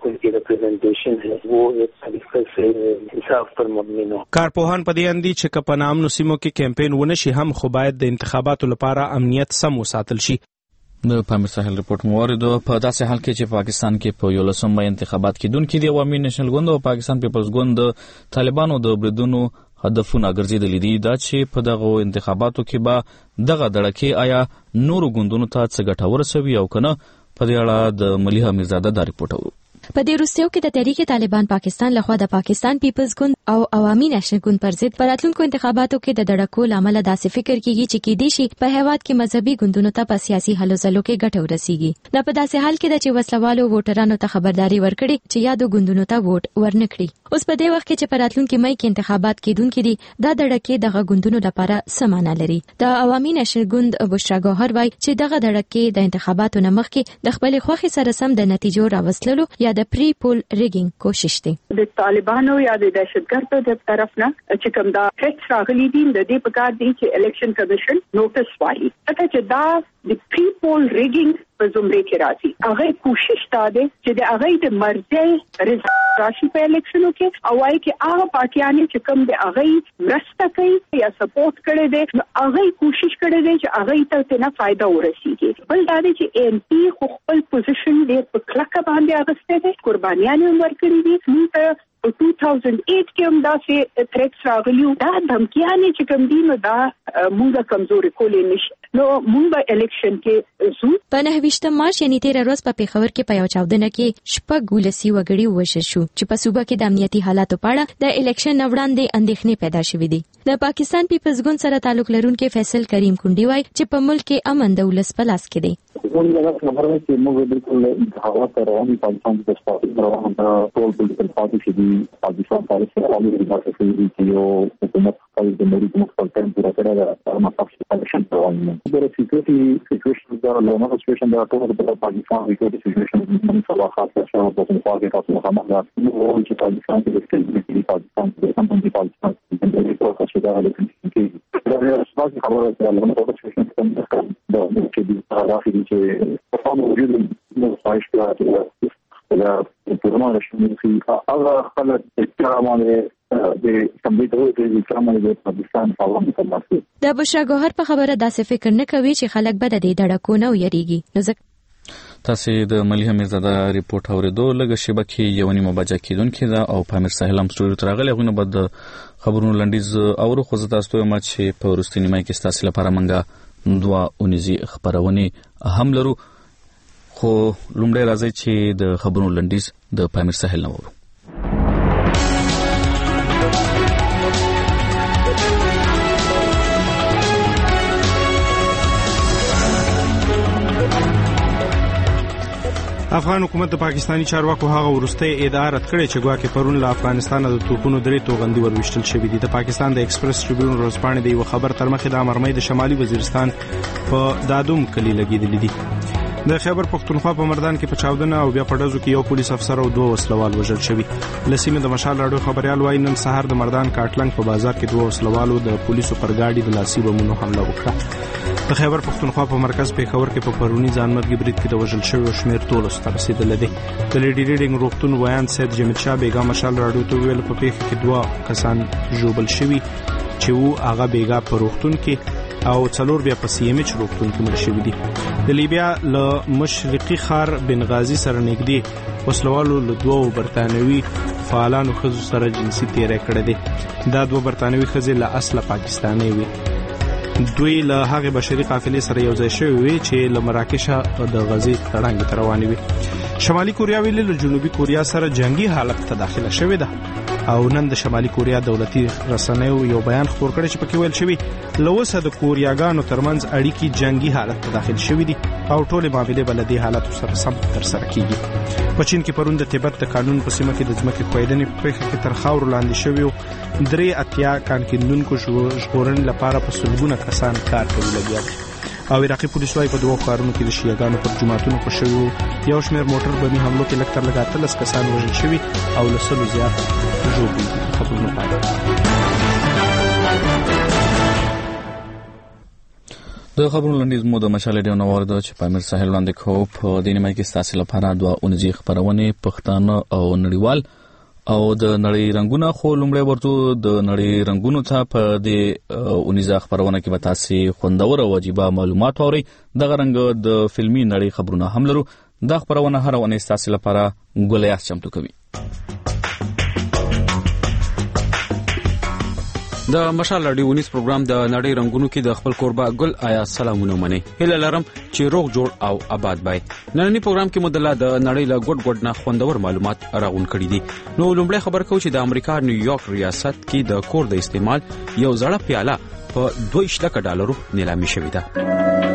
[SPEAKER 2] کارپوهان په دې اندي چې که په نامنو سیمو کې کمپاین ونه شي هم، خو باید د انتخاباتو لپاره امنیت سم وساتل شي.
[SPEAKER 1] د پامیر ساحل رپورټ موارد په داسې حال کې چې پاکستان کې په 11 مې انتخابات کېدونکي دي، عوامي نېشنل ګوند او پاکستان پیپلز ګوند د طالبانو د بریدونو هدفونه ګرځېدلي دي. دا چې په دغه انتخاباتو کې به دغه دړکې آیا نورو ګوندونو ته څه ګټه ورسوي او کنه، په دې اړه د ملیحه میرزاده دا رپورټ اورو.
[SPEAKER 16] په دې وروستیو کې د تحریک طالبان پاکستان لخوا د پاکستان پیپلز ګوند او عوامي نېشنل ګوند پر ضد په راتلونکو انتخاباتو کې د دړکو لامل داسې فکر کیږي چې کېدای شي په هیواد کې مذهبي ګوندونو ته په سیاسي هلو ځلو کې ګټه ورسیږي. دا په داسې حال کې ده چې وسلوالو ووټرانو ته خبرداري ورکړي چې یادو ګوندونو ته ووټ ورنکړي. اوس په دې وخت کې چې په راتلونکي مې کې انتخابات کېدونکي دي، دا دړکې دغه ګوندونو لپاره څه معنا لري؟ د عوامي نېشنل ګوند بشرا ګوهر وايي چې دغه دړکې د انتخاباتو نه مخکې د خپل خوښي سره سم د نتیجو راوستلو یا د پری پول ریګینګ کوشش دی.
[SPEAKER 17] د طالبانو یا د دهشتګردو د طرف نه چې کوم دا هیڅ راغلي دي، د دې په کار دي چې الیکشن کمیشن نوټس وايي چې دا د پری پول ریګینګ په زمره کې راځي. هغه کوشش ده چې د هغه د مرزي راشي په الیکشنو کې، او وايي چې هغه پارټیانې چې کوم د هغه مرسته کوي یا سپورټ کړي دي، هغه کوشش کړي دي چې هغه ته نه فائدہ ورسیږي. بل دا چې ان پی خپل پوزیشن ډېر په کلکه باندې اغسته دي، قربانيان ورکړي دي. په 2008 کې هم داسې تھریټس راغلیو، دا دمکیانې چې کوم دي، نو دا موږ کمزوري کولې نشي. نو موږ به الیکشن کې زو
[SPEAKER 16] په 29 مارچ یعنی 13 ورځ په پیښور کې په یو چاودنه کې شپږ ولسی وګړي ووژل شو چې په صوبه کې د امنیتي حالاتو په اړه د الیکشن وړاندې اندېښنې پیدا شوې دي. د پاکستان پیپلز ګوند سره تعلق لرونکي فیصل کریم کونډي وايي چې په ملک کې امن د ولس په لاس کې دی.
[SPEAKER 18] موږ دا خبره چې موږ بالکل انتخابات رواني پاکستان د سپورټ روان د ټول پولیټیکل پارټي چې دی پاکستان پالیسي عالمي ریاست کې یو حکومت خپل د ملي مختلف ټیم پورا کړی دا مطلب چې الیکشن روان دي. د سیچویشن دا له نو سیچویشن دا ټول د پاکستان ریکورډ سیچویشن په خاصه خاصه شاو په خپل کې تاسو مخامخ دا نو چې پاکستان کې د سټیټ پاکستان د کمپنی پاکستان د ریکورډ چې دا له کې دا اساس خبره ده له نو سیچویشن څخه دا چې د راځي چې په کومه وجود نو فایشته دا پرمانه شي هغه خلک چې باندې د سمبيټو د کومه د پاکستان په اړه متمرکز.
[SPEAKER 16] د بشرا ګوهر په خبره داسې فکر نه کوي چې خلک به د دې دړکو نه ویریږي. نو
[SPEAKER 1] تاسو د ملي امیرزاده ریپورت اوریدو لږه شیبه کې یو نیمه بجه کېدونکې ده او پامیر ساحل هم سټوډیو ته راغلی. هغوی نه به د خبرونو لنډیز اورو، خو زه تاسو ته وایم چې په وروستۍ نیمه کې ستاسو لپاره موږ 2 اونیزي خبرونې هم لرو، خو لومړی راځي چې د خبرونو لنډیز د پامیر ساحل نه اورو.
[SPEAKER 2] افغان حکومت د پاکستانی چارواکو هغه ورسته ادعا رد کړې چې ګواکې پرون له افغانستان د توپونو 3 توغندي وروشتل شوې دي. د پاکستان د ایکسپریس ټریبیون ورځپاڼې د یو خبر تر مخې د امرمۍ د شمالي وزیرستان په دادوم کلی لګیدلې دي. د خیبر پختونخوا په مردان کې په چاودنه او بیا په ډزو کې یو پولیس افسر او 2 وسلوال وژل شوي. لسیمه د مشال راډیو خبريال وايي نن سهار د مردان کاټلنګ په بازار کې 2 وسلوالو د پولیسو پر گاډي د لاسي بمونو حمله وکړه. د خیبر پختونخوا په مرکز پیښور کې په پرونی ځانمرګي برید کې د وژل شویو شمیر 13 ته رسیدلی دی. د لیډي ریډینګ روغتون ویان سید جمیل شاه بیګا مشال راډیو ته ویل په پیښه کې 2 کسان ژوبل شوي چې وو هغه بیګا په روغتون کې او 4 بیا په سی ام ایچ روغتون کې مړ شوي دي. د لیبیا له مشرقي ښار بنغازي سره نږدې وسلوالو له 2 برتانوي فعالانو ښځو سره جنسي تیری کړی دی. دا 2 برتانوي ښځې له اصله پاکستاني وي. دوی له هغه بشري قافلې سره یو ځای شوي وي چې له مراکش د غزې تړانګې ته روانې وي. شمالي کوریا ویلي له جنوبي کوریا سره جنگي حالت ته داخله شوې ده او نن د شمالي کوریا دولتي رسنیو یو بیان خپور کړی چې پکې ویل شوی له اوسه د کوریاګانو ترمنځ اړیکې جنگي حالت ته داخل شوې دي او ټولې معاملې به له دې حالت سره سم ترسره کیږي. په چین کې پرون د تبت د قانون په سیمه کې د ځمکې ښویدنې په پیښه کې تر خاورو لاندې شویو 3 کان کیندونکو ژغورنې لپاره په سلګونه کسان کار کوي لګیا دي. او عراقي پولیس وايي په 2 ښارونو کې د شیعاګانو پر جماعتونو په شویو یو شمېر موټر بمي حملو کې لږ تر لږه 13 کسان وژل شوي او له 100 زیات ژوبل دي. خبرونه پای
[SPEAKER 1] د خبرونو لنډیز مو د مشال ډیو نوور د چې پامیر ساحل وړاندې کوو. په دې نیمه کې ستاسو لپاره 2 اونیزي خبرونه پښتانه او نړیوال او د نړۍ رنگونه، خو لومړی ورته د نړۍ رنگونو ته په دې اونیزه خبرونه کې به تاسو خوندور او واجبہ معلومات اورئ. دغه رنګ د فلمي نړۍ خبرونه هم لرو. دا خبرونه هر ونه تاسو لپاره ګولیاس چمتو کوي.
[SPEAKER 19] د مشال راډیو ونیس پروګرام د نړۍ رنگونو کې د خپل کوربه ګل آیا سلامونه منئ. هیله لرم چې روغ جوړ او آباد بای. نننی پروګرام کې مدله د نړۍ له ګډ نه خوندور معلومات راغون کړي دي. نو لومړی خبر کوم چې د امریکا نیویارک ریاست کې د کور د استعمال یو زړه پیاله په $2 نیلامي شوې ده.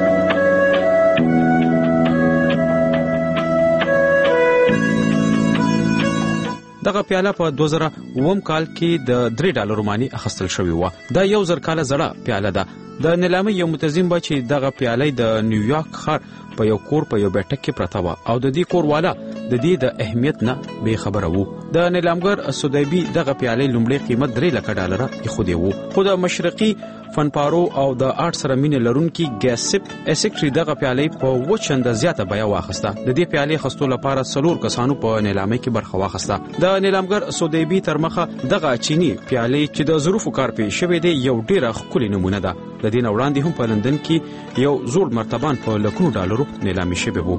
[SPEAKER 19] دغه پیاله په 2009 کال کې د $3 مانی اخیستل شوې و. دا یو 1000 کال زړه پیاله ده. د نیلامي یو متزم به چې دغه پیاله د نیویارک ښار په یو کور په یو بیٹک کې پرته و او د دې کور والا د دې د اهمیت نه به خبره وو. د نیلامګر سودایبي دغه پیاله لومړی قیمت $3 یې خو دی وو. خو د مشرقي فنپارو او د آرټ سره مینه لرونکي ګاسپ اسکټری دغه پیاله په وچند زیاته بیا واخسته. د دې پیاله خستو لپاره 4 کسانو په نیلامي کې برخه واخسته. د نیلامګر سودایبي ترمخه دغه چینی پیاله چې د ظروفو کار پې شوې دی یو ډیره ښکلې نمونه ده. د دې وړاندې هم په لندن کې یو زوړ مرتبان په $100 نیلامي شوی وو.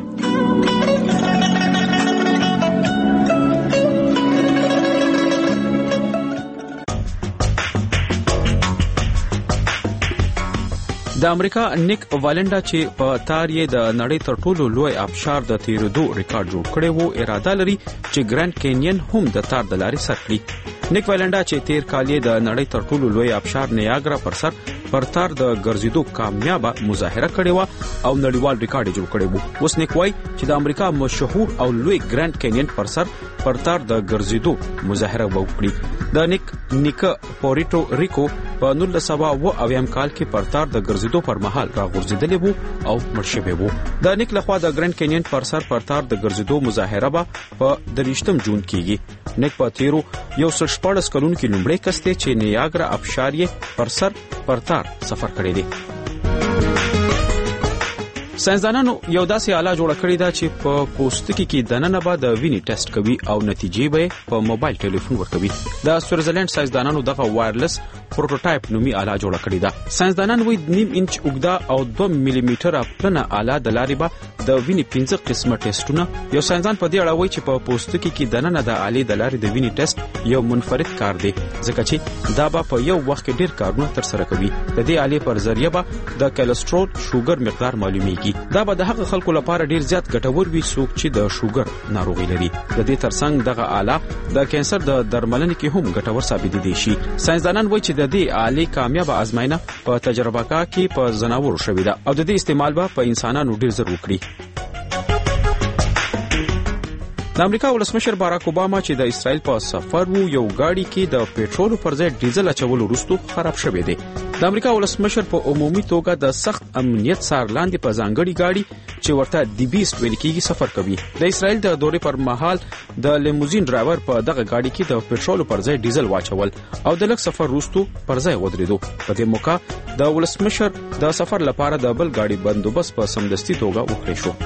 [SPEAKER 19] د امریکا نیک والنډا چې په تار یې د نړۍ تر ټولو لوی آبشار د تیرودو ریکارډ جوړ کړی وو، اراده لري چې ګرانډ کینین هم د تار د لارې سر کړي. نیک والنډا چې تیر کال یې د نړۍ تر ټولو لوی آبشار نیاګرا پر سر پر تار د ګرځېدو کامیابه مظاهره کړې و او نړیوال ریکارډ جوړ کړی وو. اوس نیک وای چې د امریکا مشهور او لوی ګرانډ کینین پر سر پر تار د ګرځېدو مظاهره وکړي. د نیک پورټو ریکو په 1990 کال کې پر تار د ګرځېدو پر مهال راغورځېدلی وو او مړ شوی وو. د نیک لخوا د ګرانډ کینین پر سر پر تار د ګرځېدو مظاهره به په 23 جون کېږي. نیک په تیرو 114 کلونو کې لومړی کس دی چې نیاګرا آبشار یې پر سر پر تار سفر کړی دی. ساينسدانانو یو داسې آله جوړه کړې ده چې په پوستکي کې دننه به د وینې ټیسټ کوي او نتیجې به په موبایل ټلیفون ورکوي. د سویټزرلند ساينسدانانو دغه وایرلس پروټوټایپ نومي آله جوړه کړې ده. ساينسدانان وایي 1.5 انچ اوږده او 2 ملي میټره پلنه آله د لارې به د وینې 15 قسمه ټیسټونه. یو ساينسدان په دې اړه وایي چې په پوستکي کې دننه د آلې د لارې د وینې ټیسټ یو منفرد کار دی ځکه چې دا به په یو وخت کې ډیر کارونه ترسره کوي. د دې آلې پر ذریعہ به د کولېسترول شوګر مقدار معلومیږي. دا به د هغه خلکو لپاره ډیر زیات ګټور وي څوک چې د شوګر ناروغي لري. د دې ترڅنګ دغه آله د کانسر د درملنې کې هم ګټور ثابت دي شي. ساينسدانان وایي چې د دې آلې کامیاب ازمایښت په تجربه کې په ځناورو شوې ده او د دې استعمال به په انسانانو ډیر زر وکړي. د امریکا ولسمشر باراک اوباما چې د اسرائیل په سفر وو یو گاډي کې د پېټرول پر ځای ډیزل اچول وروسته خراب شوی دی. د امریکا ولسمشر په عمومي توګه د سخت امنیت څار لاندې په ځانګړي گاډي چې ورته دی بیست ویل کېږي سفر کوي. د اسرائیل د دورې پر مهال د لیموزین ډرایور په دغه گاډي کې د پېټرول پر ځای ډیزل واچول او د لږ سفر وروسته پر ځای ودرېدو. په دې موقع د ولسمشر د سفر لپاره د بل گاډي بندوبست په سمدستي توګه وکړی شو.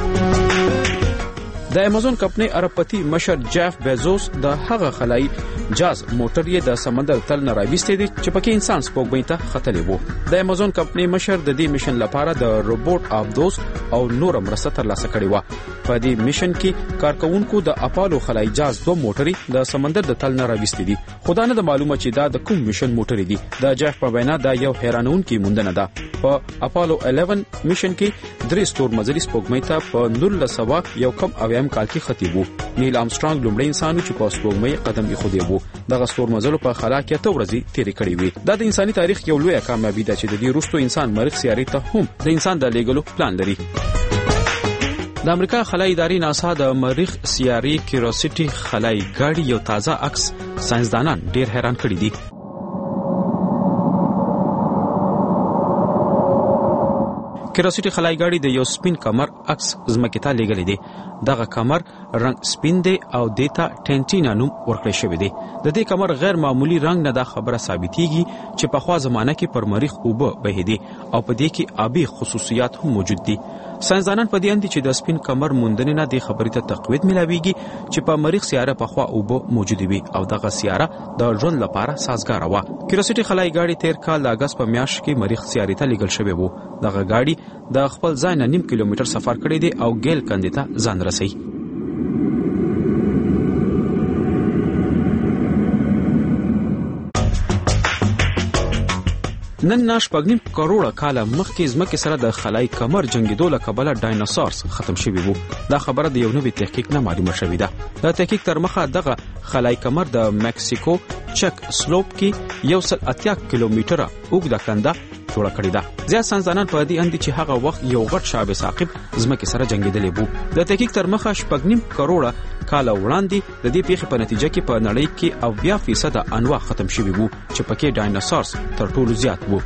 [SPEAKER 19] د امازون کمپنۍ اربپتی مشر جاف بیزوس د هغه خلای جاز موټر یې د سمندر تل نه راويستې دي چې پکې انسان سپوږمۍ ته ختلی وو. د امازون کمپنۍ مشر د دې میشن لپاره د روبوټ ابدوس او نور مرسته ترلاسه کړې و. په دې میشن کې کارکونکو د اپالو خلای جاز 2 موټرې د سمندر د تل نه راويستې دي. خدانه د معلومه چې دا د کوم میشن موټرې دي. د جاف په وینا دا یو حیرانونکې موندنه ده. په اپالو 11 میشن کې 3 ستور مزلي سپوږمۍ ته په 1901 کال کې خطیب وو. نیل آرمسترانګ لومړی انسان چې په سپوږمۍ قدم ایښودی وو. دغه ستور مزلو په خلا کې 8 ورځې تیرې کړې وې. دا د انساني تاریخ یو لوی کامیابی ده چې د دې وروسته انسان مریخ سیارې ته هم د انسان د لیږلو پلان لري. د امریکا خلای ادارې ناسا د مریخ سیارې کیوریوسټي خلای ګاډي یو تازه عکس ساينسدانان ډیر حیران کړي دي. کیوریوسټي خلای ګاډي د یو سپین کمر عکس زمکه ته لګلې دي. دغه کمر رنگ سپین دی او دیتا ټینټینا نوم ورکړی شوی دی. د دې کمر غیر معمولی رنگ نه دا خبره ثابتېږي چې په خوا زمانه کې پر مریخ اوبه بهیدي او په دې کې آبي خصوصیات هم موجود دي. ساينسدانان په دې اند چې د سپین کمر موندنې نه د خبرې ته تقویت ملاويږي چې په مریخ سیاره په خوا اوبه موجود وي او دغه سیاره د ژوند لپاره سازګار و. کیوریوسټي خلای ګاډي 13 کال د اگست په میاشت کې مریخ سیارې ته لېږل شوی وو. دغه ګاډي د خپل ځای نه 9 کیلومتر سفر کړی دی او ګیل کندې ته ځان رسي. نن 9.5 کروڑه کاله مخکې ځمکې سره د خلای کمر جنگیدو له کبله ډایناسورز ختم شوي وو. دا خبره د یو نوې تحقیق نه معلومه شوې ده. د تحقیق تر مخه دغه خلای کمر د مکسیکو چک سلوپ کې 180 کیلومتره اوږده کنده جوړه کړې ده. زیات ساينسدانان په دې اند چې هغه وخت یو غټ شاب ثاقب ځمکې سره جنگیدلی وو. د تحقیق تر مخه 9.5 کروڑه کاله وړاندې د دې پیښې په نتیجه کې په نړۍ کې 80% انواع ختم شوي وو چې پکې ډایناسورز تر ټولو زیات وو.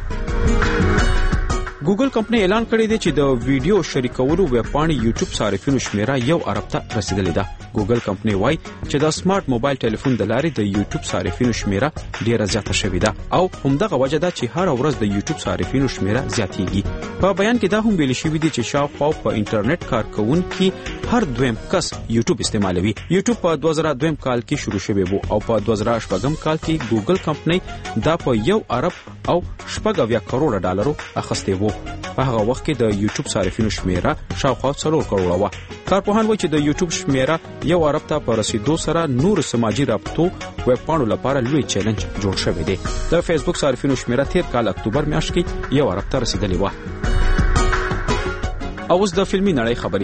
[SPEAKER 19] ګوګل کمپنۍ اعلان کړی دی چې د ویډیو شریکولو ویب پاڼې یوټیوب صارفینو شمیره 1 ارب ته رسیدلې ده. ګوګل کمپنۍ وایي چې د سمارټ موبایل ټلیفون د لارې د یوټیوب صارفینو شمیره ډیره زیاته شوې ده او همدغه وجه ده چې هر ورځ د یوټیوب صارفینو شمیره زیاتېږي. په بیان کې دا هم ویل شوی دی چې شاوخوا په انټرنیټ کارکونکي هر دویم کس یوټیوب استعمالوي. یوټیوب په 2002 کال کې شروع شوی وو او په 2018 کال کې ګوګل کمپنۍ دا په 1 ارب او 7 کروڑه ډالرو اخیسته وو. په هغه وخت کې د یوټیوب صارفینو شمیره شاوخوا 4 کروڑه و. کارپوهان وایي چې د یوټیوب شمیره 1 ارب ته په رسیدو سره نور سماجی رابطو ویب پاڼو لپاره لوی چیلنج جوړ شوی دی. د فیسبوک صارفینو شمیره 13 کال اکتوبر میاشت کې 1 ارب ته رسیدلې و. اوس د فلمي نړۍ خبري.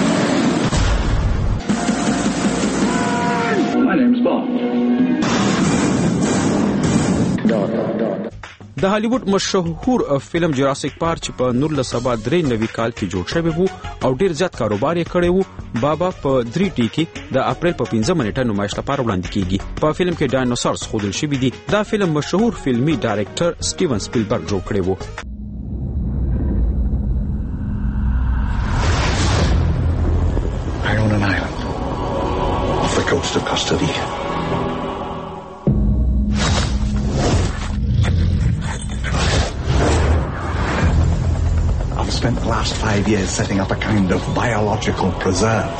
[SPEAKER 19] د هالیوډ مشهور فلم جراسیک پارک په 1993 کال کې جوړ شوی وو او ډیر زیات کاروبار یې کړی وو. بابا په 3D کې د اپریل په 15 منټه نمایش لپاره وړاندې کیږي. په فلم کې ډایناسورز ښودل شوی دي. دا فلم مشهور فلمي ډایرکټر سټیون سپیلبرګ جوړ کړی وو.
[SPEAKER 20] I own an island off the coast of Costa Rica. spent the last 5 years setting up a kind of biological preserve.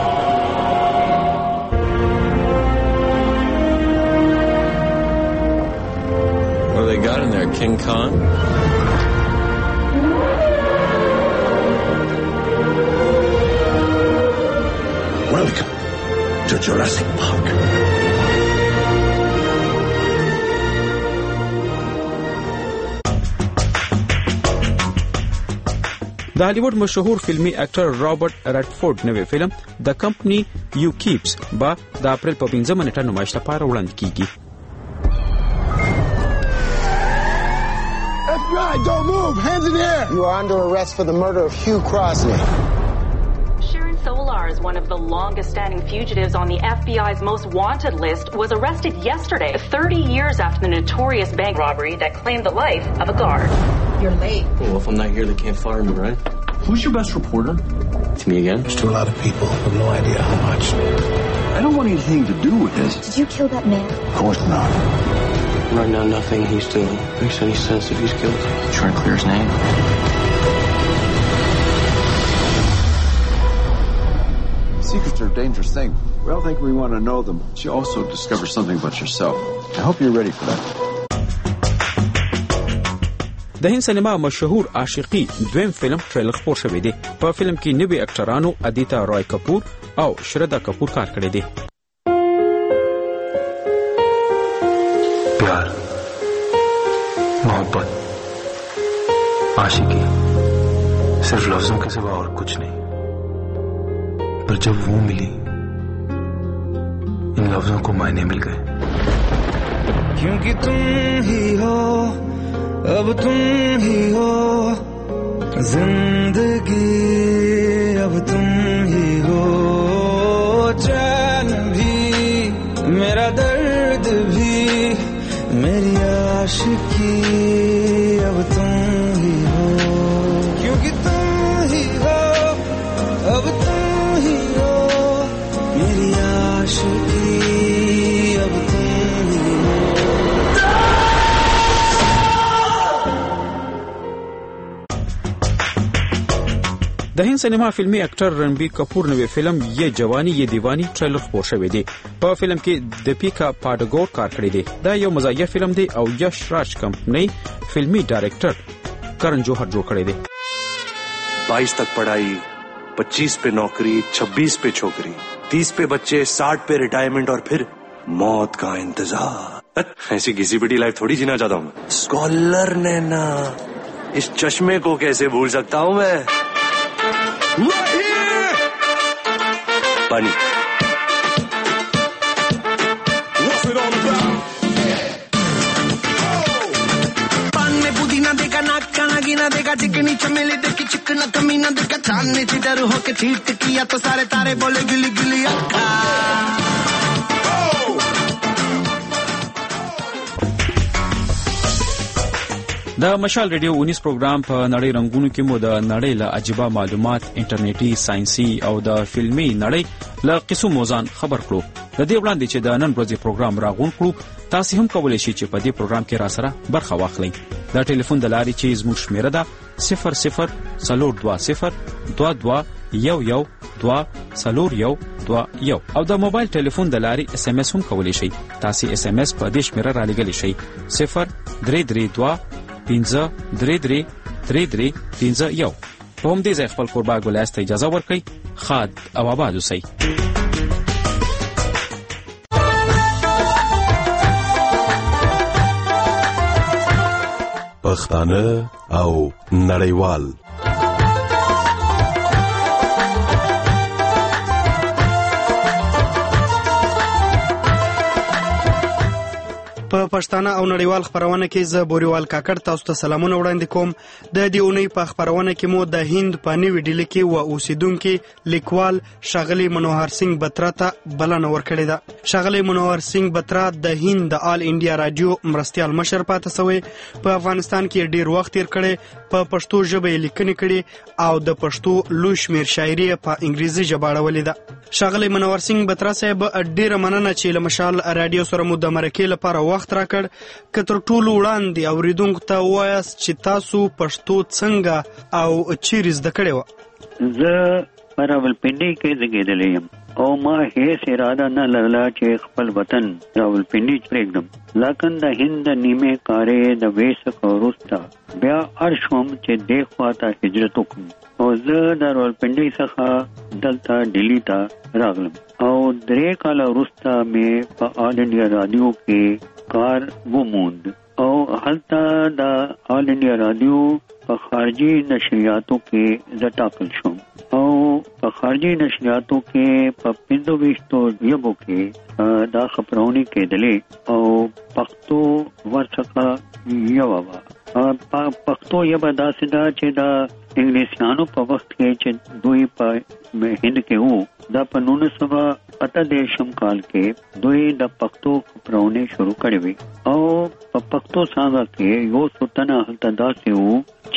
[SPEAKER 19] What do they got in there, King Kong?
[SPEAKER 20] Welcome to Jurassic Park.
[SPEAKER 19] د هالیوډ مشهور فلمی اکټر رابرټ ریډفورد نوې فلم د کمپنی یو کیپس با د اپریل په 15 نیټه نمایش لپاره وړاندې کیږي.
[SPEAKER 21] FBI, don't move! Hands in the air! You are under arrest for the murder of Hugh Crosney.
[SPEAKER 22] Sharon Solar is one of the longest-standing fugitives on the FBI's most wanted list, was arrested yesterday, 30 years after the notorious bank robbery that claimed the life of a guard. You're late.
[SPEAKER 19] Well, if I'm not here, they can't fire me, right? Who's your best reporter? It's me again?
[SPEAKER 20] There's too a lot of people with no idea how much.
[SPEAKER 21] I don't want anything to do with this.
[SPEAKER 22] Did you kill that man?
[SPEAKER 20] Of course not.
[SPEAKER 19] Right now, nothing he's doing makes any sense if he's guilty. Try to clear his name.
[SPEAKER 21] Secrets are a dangerous thing. We all think we want to know them, but you also discover something about yourself. I hope you're ready for that.
[SPEAKER 19] د هند سینما مشهور عاشقی دویم فلم ټریلر خپور شوی دی. په فلم کې نوی اکټرانو ادیتا رای کپور او شردا کپور کار کړی دی.
[SPEAKER 23] प्यार, मोहब्बत, आशिकी सिर्फ लफ्जों के सिवा और कुछ नहीं. पर जब वो मिली, इन लफ्जों को मायने मिल गए.
[SPEAKER 24] क्योंकि तुम ही हो, अब तुम ही हो जिंदगी, अब तुम ही हो चैन भी, मेरा दर्द भी, मेरी आशिकी, अब तुम ही हो. क्योंकि तुम ही हो, अब तुम ही हो मेरी आशिकी, अब तुम ही हो.
[SPEAKER 19] د هند سینما فلمی اکټر رنبیر کپور نوې فلم یہ جوانی یہ دیوانی ټریلر خپور شوی دی. په فلم کې دیپیکا پاډګور کار کړی دی. دا یو مزاحیه فلم دی او یش راج کمپنی فلمی ډایریکټر کرن جوهر جوړ کړی دی.
[SPEAKER 25] 22 तक पढ़ाई, 25 पे नौकरी, 26 पे छोकरी, 30 पे बच्चे, 60 पे रिटायरमेंट और फिर मौत का इंतजार. ऐसी घिसी पिटी लाइफ थोड़ी जीना चाहता हूँ. स्कॉलर ने ना, इस चश्मे को कैसे भूल सकता हूँ मैं. पानी.
[SPEAKER 24] पान में पुदीना देखा, नाक का नगीना देखा, चिकनी चमेली देखी, चिकना कमीना देखा, चांद ने चिटर होके चीट किया तो सारे तारे बोले गिली गिली अक्का.
[SPEAKER 19] د مشال ریډیو 19 پروګرام په نړۍ رنگونو کې مو د نړۍ له عجیبه معلومات، انټرنیټي، ساينسي او د فلمي نړۍ له قصو موضوعان خبر کړو. د دې وړاندې چې د نن ورځې پروګرام راغون کړو، تاسو هم کولای شئ چې په دې پروګرام کې را سره برخه واخلئ. د ټلیفون د لارې چې زموږ شمیره ده 0020221121 او د موبایل ټلیفون د لارې اس ام اس هم کولای شئ. تاسو اس ام اس په دې شمیره را لګلی شئ 0332 5333331. په هم دې ځای خپل کوربا ګولاس ته اجازه ورکړئ. خاد او آباد اوسئ.
[SPEAKER 26] پښتانه او نړیوال.
[SPEAKER 15] په پښتانه او نړیوال خبرونه کې زه بوريوال کاکړ تاسو ته سلامونه وړاندې کوم. د دې اونۍ په خبرونه کې مو د هند په نیو ډیلی کې و اوسیدونکو لیکوال شاغلی منوهر سنگ بترا ته بلنه ورکړې ده. شاغلی منوهر سنگ بترا د هند د آل انډیا رادیو مرستيال مشر پاتې شوی. په افغانستان کې ډیر وخت تیر کړي، په پښتو ژبه لیکنې کړي او د پښتو لوی شمیر شاعري په انګریزي ژبه اړولې ده. شاغلی منوهر سنگ بترا صاحب ډیره مننه چې له مشال رادیو سره مو د مرکې لپاره وخت وخت راکړ که تر ټولو وړاندې اوریدونکو ته وایاست چې تاسو پښتو څنګه او چیرې زده کړې وه؟
[SPEAKER 3] زه په راولپنډۍ کې زیږېدلی یم او ما هیڅ اراده نه لرله چې خپل وطن راولپنډۍ پرېږدم، لیکن د هند د نیمې کارې د ویش څخه وروسته بیا اړ شوم چې دې خوا ته هجرت وکړم او زه د راولپنډۍ څخه دلته ډیلي ته راغلم او 3 کاله وروسته مې په آل انډیا رادیو کې کار وموند او هلته د آل انډیا رادیو په خارجي نشریاتو کې زه ټاکل شوم او په خارجي نشریاتو کې په 25 ژبو کې دا خبرونه کېدلې او پښتو ورڅخه یو وه. پښتو ژبه داسې ده چې د انګلیسیانو په وخت کې چې دوی په هند کې وو، دا په 1938 کال کې دوی د پښتو خبرونه شروع کړې وې او په پښتو څنګه کې یو څوتنه هلته داسې وو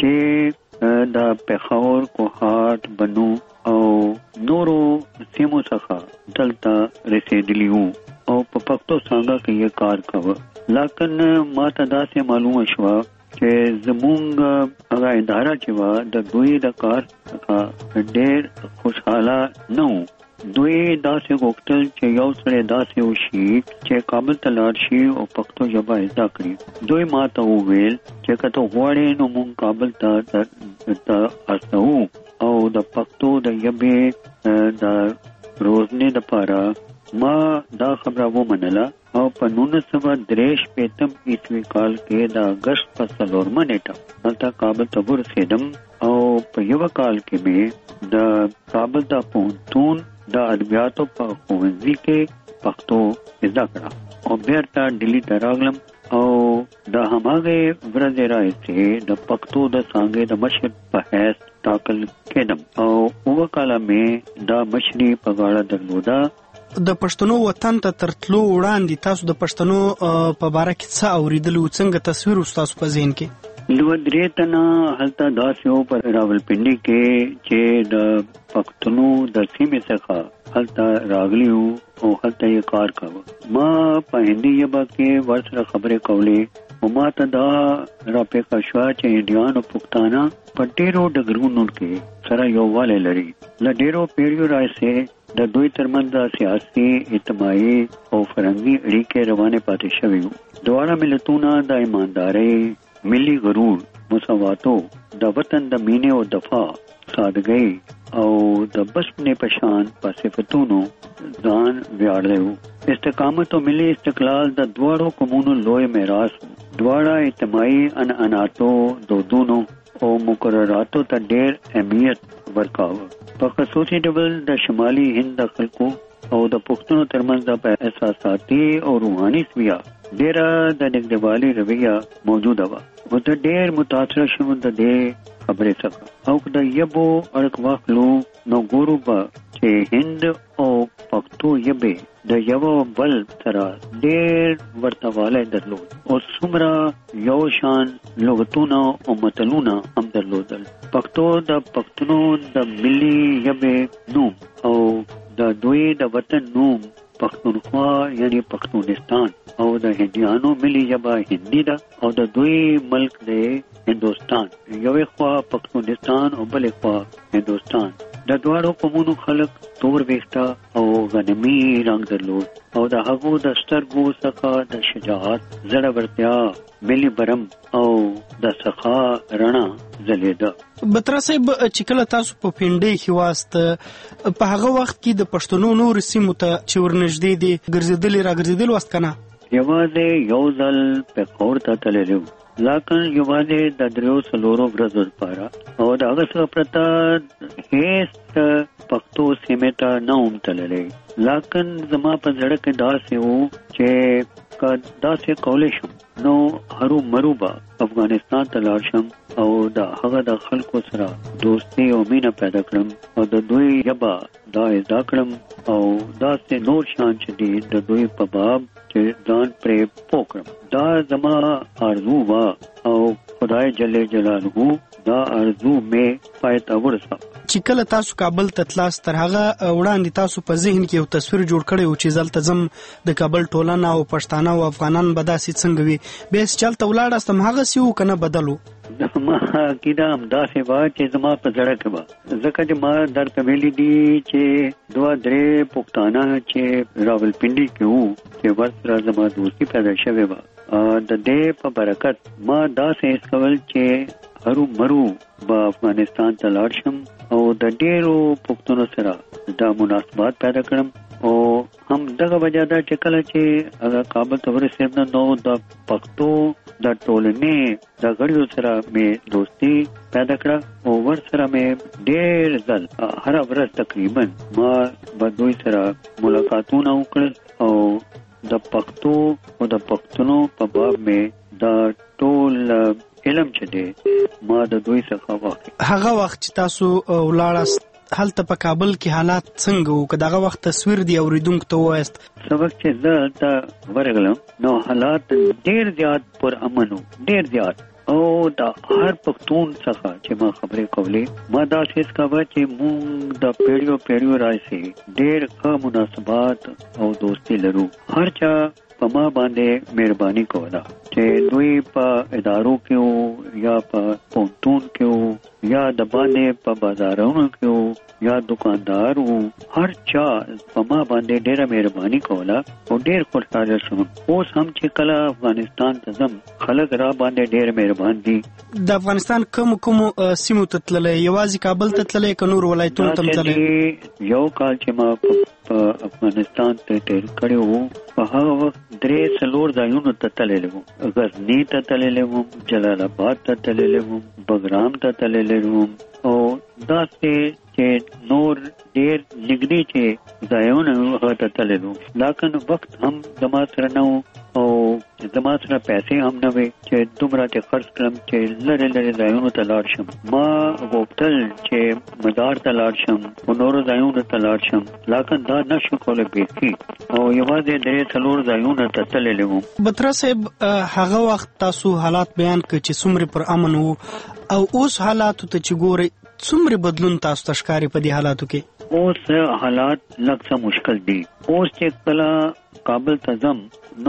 [SPEAKER 3] چې د پېښور، کوهاټ، بنو او نورو سیمو څخه دلته رسیدلی وو او په پښتو څنګه کې یې کار کاوه. لیکن ما ته داسې معلومه شوه چې زمونږ هغه اداره چې وه د دوی د کار څخه ډېر خوشحاله نه وو. دوی داسې غوښتل چې یو سړی داسې وشي چې کابل ته لاړ شي او پښتو ژبه زده کړي. دوی ما ته وویل چې که ته غواړې نو موږ کابل ته استوو او د پښتو د ژبې د روزنې دپاره ما دا خبره ومنله او په 1953 عیسوي کال کې د اګست په 4 نیټه هلته کابل ته ورسېدم او په یو کال کې مې د کابل د پوهنتون د ادبیاتو په ښوونځي کې پښتو زده کړه او بیرته ډیلي ته راغلم او د هماغې ورځې راهیسې د پښتو د څانګې د مشر په حیث ټاکل کېدم او اووه کاله مې دا مشري په غاړه درلوده.
[SPEAKER 15] د پښتنو وطن ته تر تلو وړاندې تاسو د پښتنو په باره کې څه اورېدلي وو؟ څنګه تصویر و ستاسو په ذهن کې؟
[SPEAKER 3] 2-3 تنه هلته داسې وو په راولپنډۍ کې چې د پښتنو د سیمې څخه هلته راغلي وو او هلته یې کار کاوه. ما په هندي ژبه کې ورسره خبرې کولې او ما ته دا راپېښه شوه چې هندیان او پښتانه په ډېرو ډګرونو کې سره یووالی لري. له ډېرو پیړیو راهیسې د دوی ترمنځ د سیاسي، اجتماعي او فرهنګي اړیکې روانې پاتې شوې وو. دواړه ملتونه د ایماندارۍ، ملي غرور، مساواتو، د وطن د مینې او دفاع، سادګۍ او د بشپنې په شان په صفتونو ځان ویاړلی وو. استقامت او ملي استقلال د دواړو قومونو لوی میراث وو. دواړه اجتماعي عنعناتو، دودونو او مقرراتو ته ډېر اهمیت ورکاوه. په خصوصي ډول د شمالي هند د خلکو او د پښتنو ترمنځ د احساساتي او روحاني سویه ډېره د نږدېوالي رویه موجوده وه. خو زه ډېر متاثره شوم د دې خبرې څخه او د ژبو اړخ واخلو نو ګورو به چې هند او پښتو ژبې د یو بل سره ډېر ورته والی درلود او څومره یو شان لغتونه او متلونه هم درلودل. پښتو د پښتنو د ملي ژبې نوم او د دوی د وطن نوم پښتونخوا یعنی پښتونستان او د هندیانو ملي ژبه هندي ده او د دوی ملک دی هندوستان. یوې خوا پښتونستان او بلې خوا هندوستان. د دواړو قومونو خلک تور ویښته او غنمي رنګ درلود او د هغو د سترګو څخه د شجاعت، زړورتیا، ملي برم او د سخا رڼا ځلېده.
[SPEAKER 15] بترا صاحب چې کله تاسو په پنډۍ کې واست په هغه وخت کې د پښتنو نور سیمو ته چې ورنږدې دي ګرځېدلې راګرځېدل واست که نه؟
[SPEAKER 3] یوازې یو ځل پېښور ته تللی وو، لیکن یوازې د 3-4 ورځو لپاره او د هغه څخه پرته هیڅ پښتو سیمې ته نه وم تللی. لیکن زما په زړه کې داسې وو چې که داسې کولی شم نو هرو مرو به افغانستان ته لاړ شم او د هغه د خلکو سره دوستي او مینه پیدا کړم او د دوی ژبه دا زده کړم او داسې نور شان چې دي د دوی په باب چې ځان پرې پوه کړم. دا زما آرزو وه او خدای جل جلاله دا آرزو مې پای ته ورساوه.
[SPEAKER 15] چې کله تاسو کابل ته تلاس تر هغه وړاندې تاسو په ذهن کې یو تصویر جوړ کړی و چې زلته زم د کابل ټولنه او پښتانه او افغانان به داسې څنګه وي بیا چلته ولاړاستم هغه سی و کنه بدلو
[SPEAKER 3] ما کیدا همداسې وا چې زما په زړه کې به ځکه چې ما درته ویلي دي چې دوه درې پښتانه چې راولپنډي کې وو چې ورسره زما دوستي پیدا شوې وه د دې په برکت ما داسې هیڅ کول چې هرو مرو به افغانستان ته لاړ شم او د ډېرو پښتنو سره دا مناسبات پیدا کړم او هم دغه وجه دا چې کله چې هغه کابل ته ورسېدم نو د پښتو د ټولنې د غړیو سره مې دوستي پیدا کړه او ورسره مې ډېر ځل هر ورځ تقریبا ما به دوی سره ملاقاتونه وکړل او د پښتو او د پښتنو په باب مې د ټول علم چې دی ما د دوی څخه واخلي
[SPEAKER 15] هغه وخت چې تاسو ولاړاست هلته په کابل کې حالات څنګه وو که دغه وخت تصویر دی اوریدونکو ته وایست
[SPEAKER 3] سبق چې زه ته ورغلم نو حالات ډېر زیات پر امن وو ډېر زیات او د هر پښتون څخه چې ما خبرې کولې ما دا هیڅ کاوه چې مونږ د پیړیو راځي ډېر ښه مناسبات او دوستي لرو هر چا په ما باندې مهرباني کوله چې دوی په ادارو کې یا په پونتون کې یا د باندې په بازارونو کې یا دکاندار هر چا په ما باندې ډېره مهرباني کوله او ډېر خوشاله شوم اوس هم چې کله افغانستان ته ځم خلک را باندې ډېر مهربان دي
[SPEAKER 15] د افغانستان کوم سیمو ته تللی یوازې کابل ته تللی که نور ولایتونو ته تللی
[SPEAKER 3] یو کال چې ما په افغانستان ته تیر کړی وو په هغه وخت 3-4 ځایونو ته تللی وم غزني ته تللی وم جلال آباد ته تللی وم بګرام ته تللی وم او داسې چې نور ډېر نږدې چې ځایونه هغه ته تللی وم لیکن وخت هم زما سره نه و او زما سره پیسې هم نه وې چې دومره ته خرڅ کړم چې لرې لرې ځایونو ته لاړ شم ما غوښتل چې مدار ته لاړ شم او نورو ځایونو ته لاړ شم لیکن دا نشو کولی بیخي او یوازې 3-4 ځایونو ته تللی وم
[SPEAKER 15] بطرہ صاحب هغه وخت تاسو حالات بیان کړ چې څومره پر امن وو او اوس حالاتو ته چې ګورئ څومره بدلون تاسو ته ښکاري په دې حالاتو کې
[SPEAKER 3] اوس حالات لږ څه مشکل دي اوس چې کله کابل ته ځم نو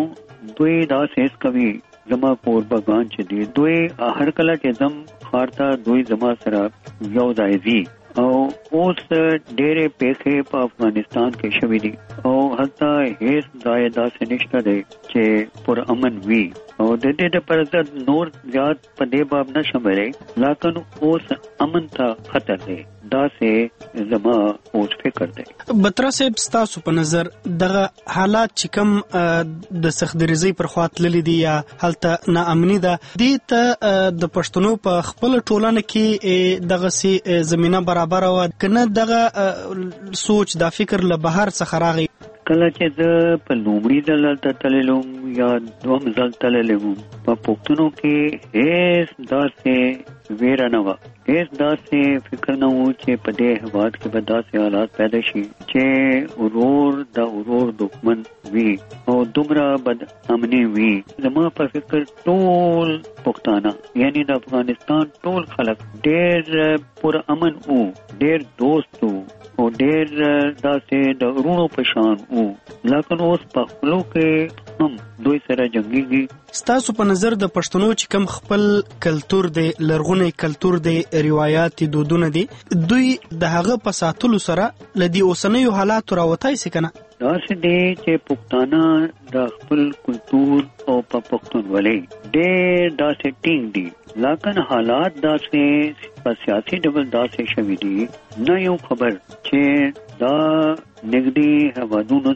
[SPEAKER 3] دوی داسې هیڅ کوي زما کوربګان چې دي دوی هر کله چې ځم ښار ته دوی زما سره یو ځای ځي او اوس ډېرې پیښې په افغانستان کې شوي دي او حتی هیڅ ځای داسې نشته دی چې پر امن وي او د دې لپاره زه نور زیات په دې باب نشم ویلی لیکن اوس امن ته خطر دی داسې زما اوس فکر دی
[SPEAKER 15] بطرہ صاحب ستاسو په نظر دغه حالات چې کوم د سختدریزۍ پر خوا تللي دي یا هلته ناامني ده دې ته د پښتنو په خپل ټولنه کې دغسې زمینه برابره وه که نه دغه سوچ دا فکر له بهر څخه راغی
[SPEAKER 3] کله چې زه په لومړي ځل هلته تللی وم یا دوهم ځل تللی وم په پښتنو کې هیڅ داسې ویره نه وه هیڅ داسې فکر نه و چې په دې هېواد کې به داسې حالات پیدا شي چې ورور د ورور دښمن وي او دومره بد امني وي زما په فکر ټول پښتانه یعنی د افغانستان ټول خلک ډېر پر امن وو ډېر دوست وو او ډېر داسې د ورونو په شان وو لیکن اوس په خپلو کې هم دوی سره جنګېږي
[SPEAKER 15] ستاسو په نظر د پښتنو چې کوم خپل کلتور دی لرغونی کلتور دی روایات دودونه دي دوی د هغه په ساتلو سره له دې اوسنیو حالاتو راوتای سي کنه
[SPEAKER 3] داسې دی چې پښتانه د خپل کلتور او په پښتونولۍ ډېر داسې ټینګ دي لیکن حالات داسې په سیاسي ډول داسې شوي دي نه یو خبر چې دا نږدې هېوادونو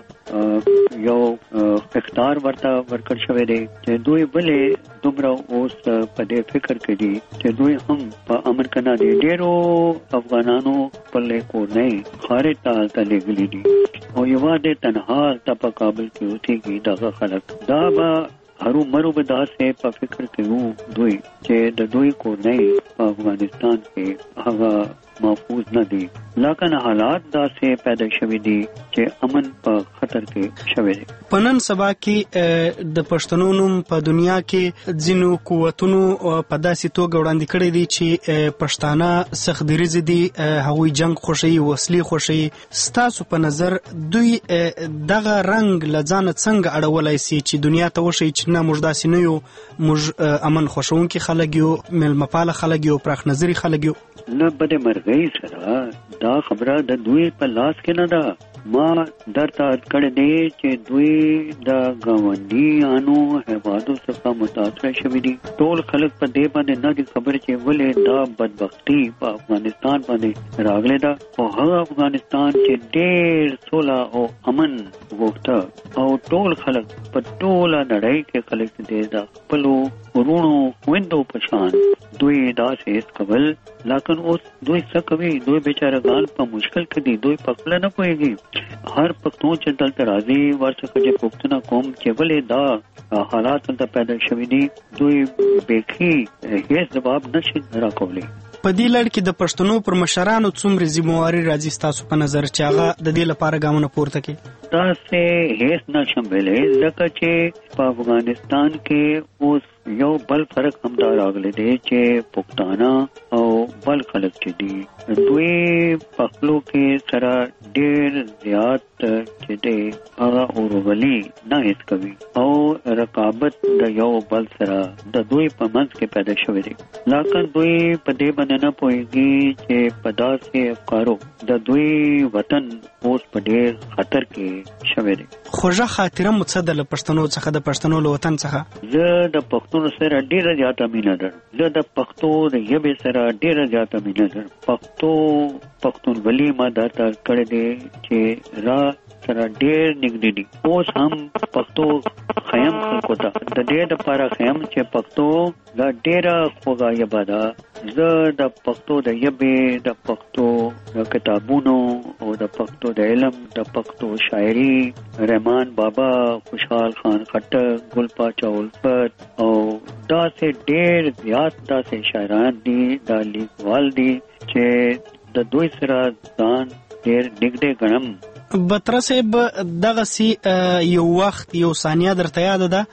[SPEAKER 3] څخه یو اختیار ورته ورکړ شوی دی چې دوی ولې دومره اوس په دې فکر کې دي چې دوی هم په امن کې نه دي ډېرو افغانانو خپل کورنۍ خارج ته هلته لېږلي دي او یوازې تنها هلته په کابل کې اوسېږي دغه خلک دا به هرو مرو به داسې په فکر کې وو دوی چې د دوی کورنۍ په افغانستان کې هغه محفوظ نه دي لکه حالات داسې پیدا شوي دي چې امن په خطر کې شوی دی.
[SPEAKER 15] په نن سبا کې د پښتنو نوم په دنیا کې ځینو قوتونو په داسې توګه وړاندې کړی دی چې پښتانه سخت دریځ دي، هغوی جنگ خوښوي، وسلې خوښوي. ستاسو په نظر دوی دغه رنګ له ځانه څنګه اړولی سي چې دنیا ته وښیي چې نه موږ داسې نه یو، موږ امن خوښونکي خلک یو، میلمهپاله خلک یو، پراخ نظري خلک یو؟
[SPEAKER 3] نه بدمرغۍ سره دا خبره د دوی په لاس کې نه ده. ما درته کړی دی چې دوی د ګاونډیانو هیوادو څخه متاثر شوي دي. ټول خلک په دې باندې نه دي خبر چې ولې دا بدبختي په افغانستان باندې راغلی ده. خو هغه افغانستان چې ډېر سوله او امن غوښته او ټول خلک په ټوله نړۍ کې خلک دي د خپلو ورونو خویندو په شان دوی داسې هیڅ کول. لیکن اوس دوی څه کوي؟ دوی بیچارهګان په مشکل کې دي، دوی په خپله نه پوهېږي. هر پښتون چې دلته راځي ورڅخه چې پوښتنه کوم چې ولې دا حالات دلته پیدا شوي دي، دوی بیخي هیڅ ځواب نشي راکولی.
[SPEAKER 15] په دې لړ کې د پښتنو پر مشرانو څومره ذمہواري راځي ستاسو په نظر چې هغه د دې لپاره ګامونه پورته کړي؟
[SPEAKER 3] تاسې هیڅ نشم ویلی ځکه چې په افغانستان کې اوس یو بل فرق هم دا راغلی دی چې پښتانه او بل خلک چې دي دوی په خپلو کې سره ډېر زیات چې دی هغه ورورولي نه حس کوي او رقابت د یو بل سره د دوی په منځ کې پیدا شوی دی. لیکن دوی په دې باندې نه پوهېږي چې په داسې افکارو د دوی وطن اوس په ډېر خطر کې شوی دی.
[SPEAKER 15] خوږه خاطره مو څه ده له پښتنو څخه، د پښتنو له وطن څخه؟
[SPEAKER 3] زه د پښتون سره ډېره زیاته مینه لرم. زه د پښتو د ژبې سره ډېره زیاته مینه لرم. پښتونولي ما درته کړی دی چې را سره ډېر نږدې دي. اوس هم پښتو خیم خلکو ته د دې دپاره خیم چې پښتو دا ډېره خوږه ژبه ده. زه د پښتو د ژبې، د پښتو د کتابونو او د پښتو د علم، د پښتو شاعري، رحمان بابا، خوشحال خان خټک، ګل پاچا الفت او داسې ډېر زیات داسې شاعران دي، دا لیکوال دي چې د دوی سره ځان ډېر نږدې ګڼم.
[SPEAKER 15] بطره صاحب دغه سی یو وخت یو ثانیه درته یاد ده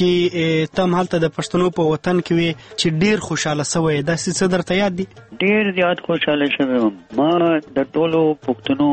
[SPEAKER 15] چې تم هلته د پښتنو په وطن کې وي چې ډیر خوشاله سوی، داسې څه درته یاد دي؟
[SPEAKER 3] ډیر زیات خوشاله شوی وم. ما د ټولو پښتنو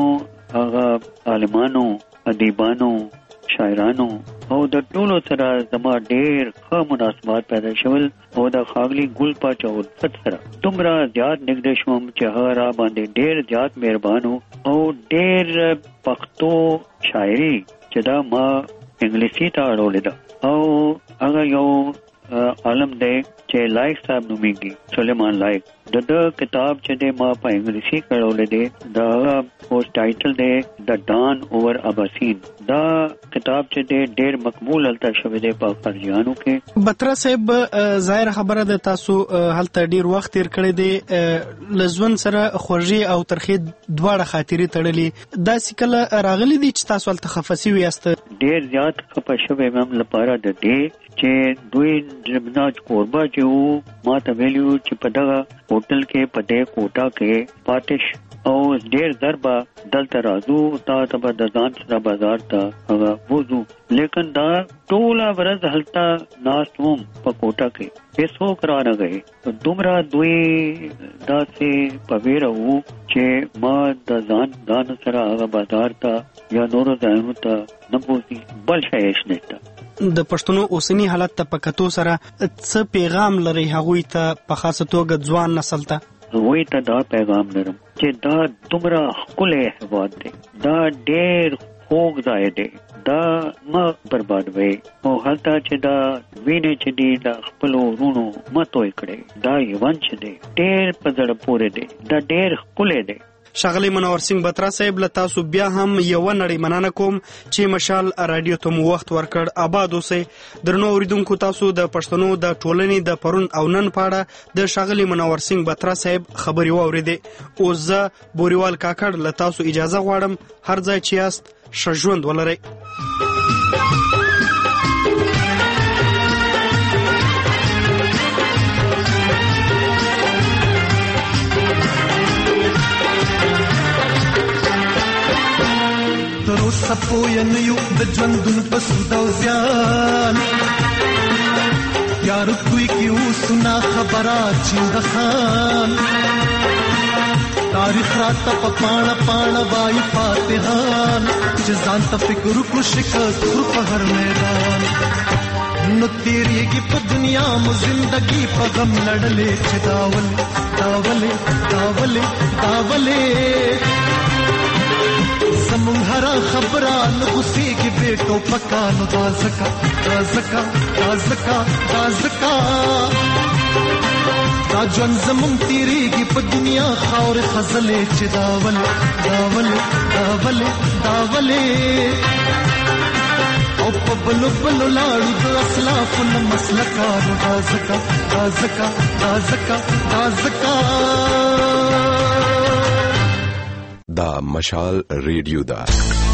[SPEAKER 3] هغه عالمانو، ادیبانو، شاعرانو او د ټولو سره زما ډیر ښه مناسبات پیدا شول او د ښاغلي ګل پاچا الفت سره دومره زیات نږدې شوم چې هغه را باندې ډیر زیات مهربان او ډیر پښتو شاعري چې دا ما انګلیسي ته اړولې ده او هغه یو عالم دی چې لایق صاحب نومیږي، سلیمان لایق. د کتاب چې دی ما په انګلیسي کړولې دی، دا اوس ټایټل دی د ډان اوور اباسین. دا کتاب چې دی ډېر مقبول هلته شوی دی په خارجیانو کې.
[SPEAKER 15] بطره صاحب ظاهر خبره ده تاسو هلته ډیر وخت تیر کړی دی، له ژوند سره خوږې او ترخې دواړه خاطرې تړلې. داسې کله راغلی دی چې تاسو هلته خفه سوي یاست؟
[SPEAKER 3] ډیر زیات خفه شوی یم لپاره د دې چې دوی جبناج کوربه چې وو ما ته ویلي وو چې په دغه هوټل کې په دې کوټه کې پاتش او ډیر ضربه دلته راځو تا ته به د ځان سره بازار ته هغه وځو. لیکن دا ټوله ورځ هلته ناست وم په کوټه کې، هېڅوک را نه گئے. دومره دوی داسې په ویره وو چې ما د ځان سره هغه بازار ته یا نورو ځایونو ته نه بوځي، بل شی هېڅ نشته.
[SPEAKER 15] د پښتنو اوسنی حالت ته په کتو سره څه پیغام لري هغوی ته، په خاصه توګه ځوان نسل ته؟
[SPEAKER 3] هغوی ته دا پیغام لرم چې دا دومره ښکلی هېواد دی، دا ډېر خوږ ځای دی، دا مه بربادوئ او هلته چې دا وینې چې دي د خپلو ورونو مه توی کړئ. دا ژوند چې دی ډېر په زړه پورې دی، دا ډېر ښکلی دی.
[SPEAKER 15] ښاغلی منور سینګ بطره صاحب، له تاسو بیا هم یوه نړۍ مننه کوم چې مشال راډیو ته مو وخت ورکړ. آباد اوسئ. درنو اورېدونکو، تاسو د پښتنو د ټولنې د پرون او نن په اړه د ښاغلي منور سینګ بطره صاحب خبرې واورېدې. اوس زه بوریوال کاکړ له تاسو اجازه غواړم. هر ځای چې یاست ښه ژوند ولرئ.
[SPEAKER 24] پوین یو د ژوندون په سود او زیان یار کوئی کی اوسنا خبره چنګ خان تاریخ رات په پاڼه پاڼه وای فاتحان چې ځان ته فکر کو شکست په هر میدان نو تیریږي په دنیا مو زندگی په غم لړلې چې داولې زمون هر خبره نو غوسیږي بیٹو پکانو دا زکا دا جون زمون تیریږي په دنیا خاور خزلې چې داولې او په بلو لاړو د اسلافو نه مسلکانو دا زکا
[SPEAKER 26] دا مشال ریډیو دا